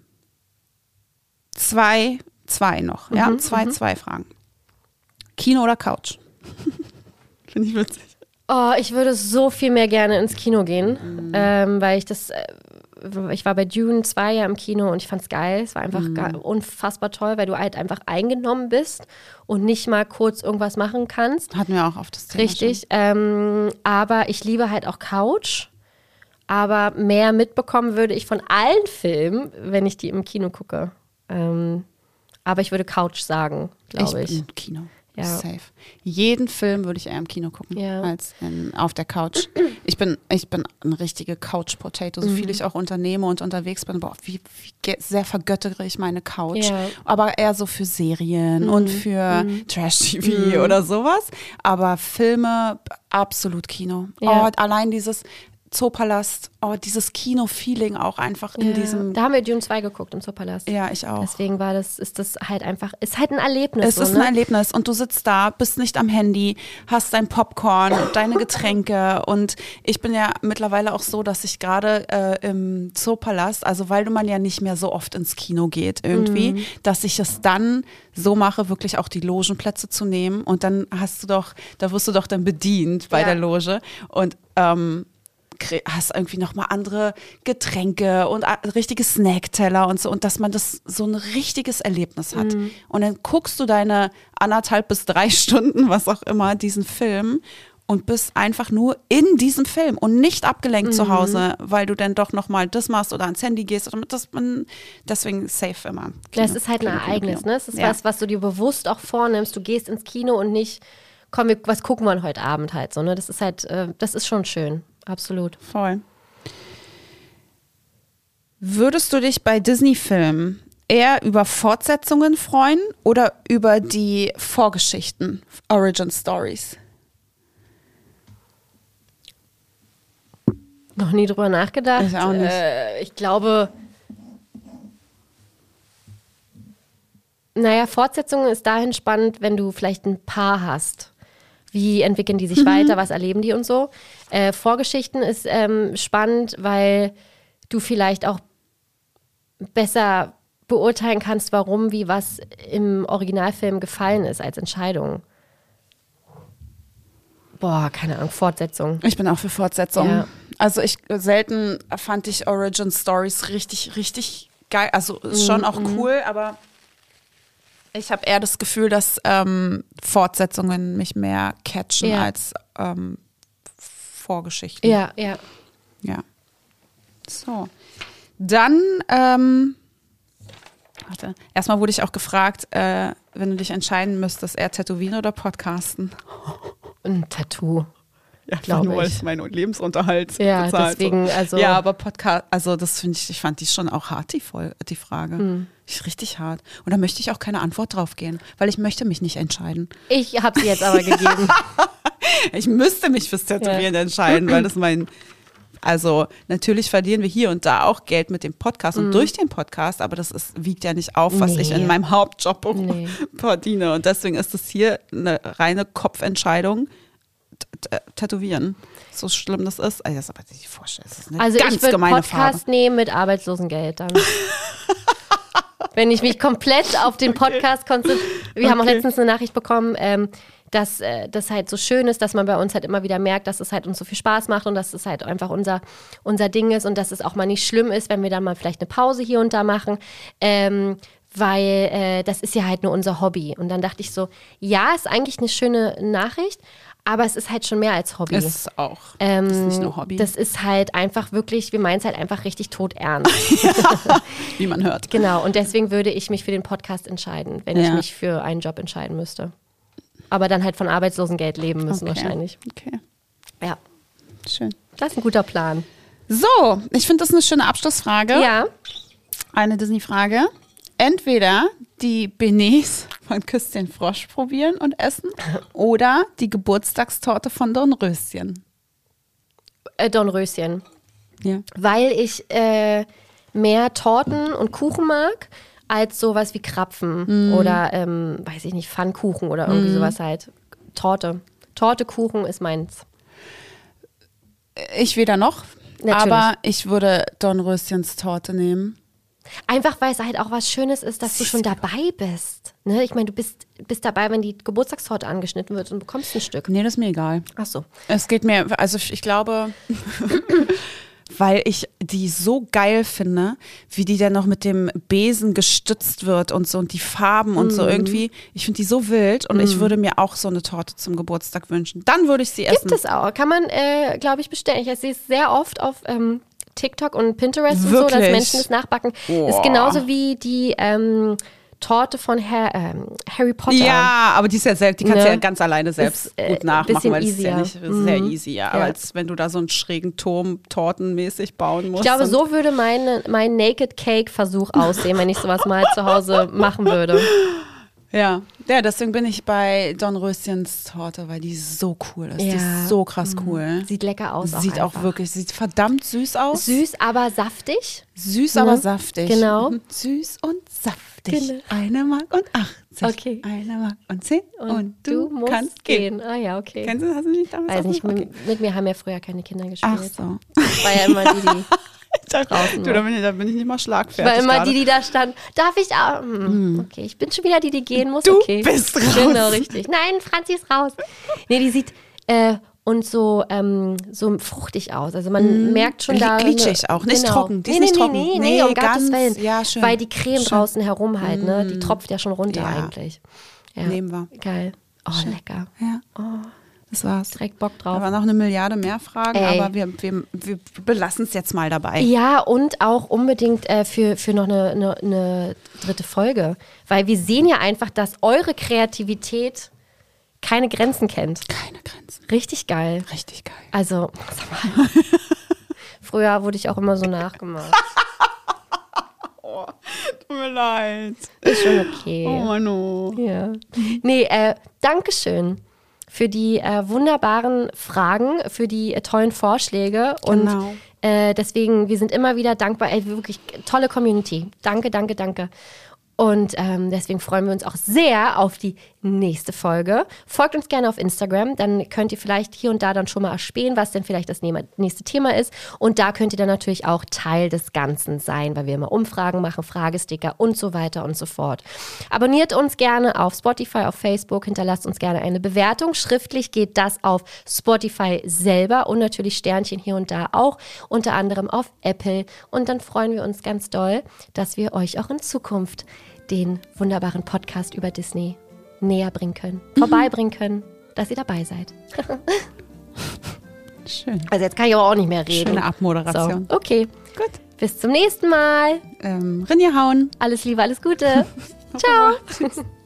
Zwei, zwei noch. Ja, zwei, zwei Fragen. Kino oder Couch? Finde ich witzig. Oh, ich würde so viel mehr gerne ins Kino gehen, Mhm. ähm, weil ich das äh, ich war bei Dune zwei ja im Kino und ich fand's geil. Es war einfach mhm. gar, unfassbar toll, weil du halt einfach eingenommen bist und nicht mal kurz irgendwas machen kannst. Hatten wir auch auf das Thema. Richtig. Ähm, aber ich liebe halt auch Couch. Aber mehr mitbekommen würde ich von allen Filmen, wenn ich die im Kino gucke. Ähm, aber ich würde Couch sagen, glaube ich. Ich bin im Kino. Ja. Safe. Jeden Film würde ich eher im Kino gucken, ja. als in, auf der Couch. Ich bin, ich bin eine richtige Couch-Potato, so mhm. viel ich auch unternehme und unterwegs bin. Boah, wie, wie sehr vergöttere ich meine Couch. Ja. Aber eher so für Serien mhm. und für mhm. Trash-T V mhm. oder sowas. Aber Filme, absolut Kino. Ja. Oh, allein dieses Zoopalast, oh, dieses Kino-Feeling auch einfach in ja. diesem. Da haben wir Dune zwei geguckt im Zoopalast. Ja, ich auch. Deswegen war das, ist das halt einfach, ist halt ein Erlebnis. Es so, ist ne? ein Erlebnis und du sitzt da, bist nicht am Handy, hast dein Popcorn, deine Getränke und ich bin ja mittlerweile auch so, dass ich gerade äh, im Zoopalast, also weil man ja nicht mehr so oft ins Kino geht irgendwie, mhm. dass ich es dann so mache, wirklich auch die Logenplätze zu nehmen und dann hast du doch, da wirst du doch dann bedient bei ja. der Loge und ähm, hast irgendwie nochmal andere Getränke und richtige Snackteller und so und dass man das so ein richtiges Erlebnis hat. Mhm. Und dann guckst du deine anderthalb bis drei Stunden, was auch immer, diesen Film und bist einfach nur in diesem Film und nicht abgelenkt mhm. zu Hause, weil du dann doch nochmal das machst oder ans Handy gehst oder das man deswegen safe immer. Kino, das ist halt ein Kino, Ereignis, Kino. Ne? Es ist ja. was, was du dir bewusst auch vornimmst. Du gehst ins Kino und nicht, komm, was gucken wir heute Abend halt so, ne? Das ist halt, äh, das ist schon schön. Absolut. Voll. Würdest du dich bei Disney-Filmen eher über Fortsetzungen freuen oder über die Vorgeschichten, Origin Stories? Noch nie drüber nachgedacht. Ich auch nicht. Äh, ich glaube, naja, Fortsetzungen ist dahin spannend, wenn du vielleicht ein Paar hast. Wie entwickeln die sich mhm. weiter, was erleben die und so. Äh, Vorgeschichten ist ähm, spannend, weil du vielleicht auch besser beurteilen kannst, warum, wie was im Originalfilm gefallen ist als Entscheidung. Boah, keine Ahnung, Fortsetzung. Ich bin auch für Fortsetzung. Ja. Also ich selten fand ich Origin Stories richtig, richtig geil. Also ist schon auch mhm. cool, aber ich habe eher das Gefühl, dass ähm, Fortsetzungen mich mehr catchen ja. als ähm, Vorgeschichten. Ja, ja. Ja. So. Dann, ähm, warte, erstmal wurde ich auch gefragt, äh, wenn du dich entscheiden müsstest, eher tätowieren oder podcasten? Ein Tattoo. Ja, glaube nur, weil ich meinen Lebensunterhalt ja, bezahlt. Deswegen, also ja, aber Podcast, also das finde ich, ich fand die schon auch hart, die, Vol- die Frage. Hm. Ist richtig hart. Und da möchte ich auch keine Antwort drauf geben, weil ich möchte mich nicht entscheiden. Ich habe sie jetzt aber gegeben. Ich müsste mich fürs Tätowieren ja. entscheiden, weil das mein, also natürlich verlieren wir hier und da auch Geld mit dem Podcast und mm. durch den Podcast, aber das ist, wiegt ja nicht auf, was nee. ich in meinem Hauptjob nee. verdiene. Und deswegen ist das hier eine reine Kopfentscheidung. T- t- tätowieren. So schlimm das ist. Also, das ist aber nicht vorstellen. Das ist eine also ganz ich würde gemeine Podcast Farbe. nehmen mit Arbeitslosengeld dann. Wenn ich mich komplett auf den Podcast okay. konzentriere. Wir okay. haben auch letztens eine Nachricht bekommen, ähm, dass äh, das halt so schön ist, dass man bei uns halt immer wieder merkt, dass es halt uns so viel Spaß macht und dass es halt einfach unser, unser Ding ist und dass es auch mal nicht schlimm ist, wenn wir dann mal vielleicht eine Pause hier und da machen. Ähm, weil äh, das ist ja halt nur unser Hobby. Und dann dachte ich so, ja, ist eigentlich eine schöne Nachricht, aber es ist halt schon mehr als Hobby. Es ist auch. Ähm, das ist nicht nur Hobby. Das ist halt einfach wirklich, wir meinen es halt einfach richtig todernst. Ja, wie man hört. Genau, und deswegen würde ich mich für den Podcast entscheiden, wenn ja. ich mich für einen Job entscheiden müsste. Aber dann halt von Arbeitslosengeld leben müssen okay. wahrscheinlich. Okay. Ja. Schön. Das ist ein guter Plan. So, ich finde das eine schöne Abschlussfrage. Ja. Eine Disney-Frage. Entweder die Benets von Küss den Frosch probieren und essen oder die Geburtstagstorte von Dornröschen. Äh, Dornröschen. Ja. Weil ich äh, mehr Torten und Kuchen mag, als sowas wie Krapfen mm. oder, ähm, weiß ich nicht, Pfannkuchen oder irgendwie mm. sowas halt. Torte. Torte, Kuchen ist meins. Ich weder noch, Natürlich. aber ich würde Dornröschens Torte nehmen. Einfach, weil es halt auch was Schönes ist, dass du schon dabei bist. Ne? Ich meine, du bist, bist dabei, wenn die Geburtstagstorte angeschnitten wird und bekommst ein Stück. Nee, das ist mir egal. Ach so. Es geht mir, also ich glaube, weil ich die so geil finde, wie die dann noch mit dem Besen gestützt wird und so und die Farben und mm. so irgendwie. Ich finde die so wild und mm. ich würde mir auch so eine Torte zum Geburtstag wünschen. Dann würde ich sie essen. Gibt es auch. Kann man, äh, glaube ich, bestellen. Ich sehe es sehr oft auf ähm, TikTok und Pinterest Wirklich? und so, dass Menschen das nachbacken. Oh. Ist genauso wie die ähm, Torte von Har- ähm, Harry Potter. Ja, aber die ist ja selbst, die kannst du Ne? ja ganz alleine selbst Ist, äh, gut nachmachen, bisschen weil es ist ja easier. nicht es ist sehr Mhm. easy, ja. Ja. Aber als wenn du da so einen schrägen Turm tortenmäßig bauen musst. Ich glaube, und- so würde meine, mein Naked Cake-Versuch aussehen, wenn ich sowas mal zu Hause machen würde. Ja. ja, deswegen bin ich bei Dornröschens Torte, weil die so cool ist. Die Ja. ist so krass cool. Sieht lecker aus. Sieht auch einfach. wirklich, sieht verdammt süß aus. Süß, aber saftig. Süß, Ne? aber saftig. Genau. Mhm. Süß und saftig. Genau. Eine Mark und achtzig. Okay. Eine Mark und zehn. Und, Und, du, musst kannst gehen. Ah ja, okay. Kennst du, hast du nicht damals Weiß auch nicht, okay. mit, mit mir haben ja früher keine Kinder gespielt. Ach so. Ich war ja immer die, die Ich dachte, draußen du, da bin, ich, da bin ich nicht mal ich schlagfertig. war immer gerade. die, die da stand. Darf ich auch? Hm, okay, ich bin schon wieder die, die gehen muss. Du okay. bist raus. Genau, richtig. Nein, Franzi ist raus. Nee, die sieht äh, und so, ähm, so fruchtig aus. Also man merkt schon Gl- da. glitschig auch, nicht genau. trocken. Die ist nee, nicht nee, trocken. Nee, nee, Nee, um ganz- Gottes Willen. ja, schön. Weil die Creme Schön. draußen herum halt, ne? Die tropft ja schon runter Ja. eigentlich. Ja. Nehmen wir. Geil. Oh, lecker. Ja, Oh, das war's. direkt Bock Da drauf. waren noch eine Milliarde mehr Fragen, Ey. aber wir, wir, wir belassen es jetzt mal dabei. Ja, und auch unbedingt äh, für, für noch eine, eine, eine dritte Folge. Weil wir sehen ja einfach, dass eure Kreativität keine Grenzen kennt. Keine Grenzen. Richtig geil. Richtig geil. Also, sag mal. Früher wurde ich auch immer so nachgemacht. Tut mir leid. Ist schon okay. Oh Mann, oh. Ja. Nee, äh, Dankeschön für die äh, wunderbaren Fragen, für die äh, tollen Vorschläge. Und Genau. äh, deswegen, wir sind immer wieder dankbar. Ey, wirklich tolle Community. Danke, danke, danke. Und ähm, deswegen freuen wir uns auch sehr auf die nächste Folge. Folgt uns gerne auf Instagram, dann könnt ihr vielleicht hier und da dann schon mal erspähen, was denn vielleicht das nächste Thema ist. Und da könnt ihr dann natürlich auch Teil des Ganzen sein, weil wir immer Umfragen machen, Fragesticker und so weiter und so fort. Abonniert uns gerne auf Spotify, auf Facebook, hinterlasst uns gerne eine Bewertung. Schriftlich geht das auf Spotify selber und natürlich Sternchen hier und da auch, unter anderem auf Apple. Und dann freuen wir uns ganz doll, dass wir euch auch in Zukunft den wunderbaren Podcast über Disney näher bringen können, mhm. vorbeibringen können, dass ihr dabei seid. Schön. Also jetzt kann ich aber auch nicht mehr reden. Schöne Abmoderation. So, okay. Gut. Bis zum nächsten Mal. Ähm, Rinje hauen. Alles Liebe, alles Gute. Ciao. Tschüss.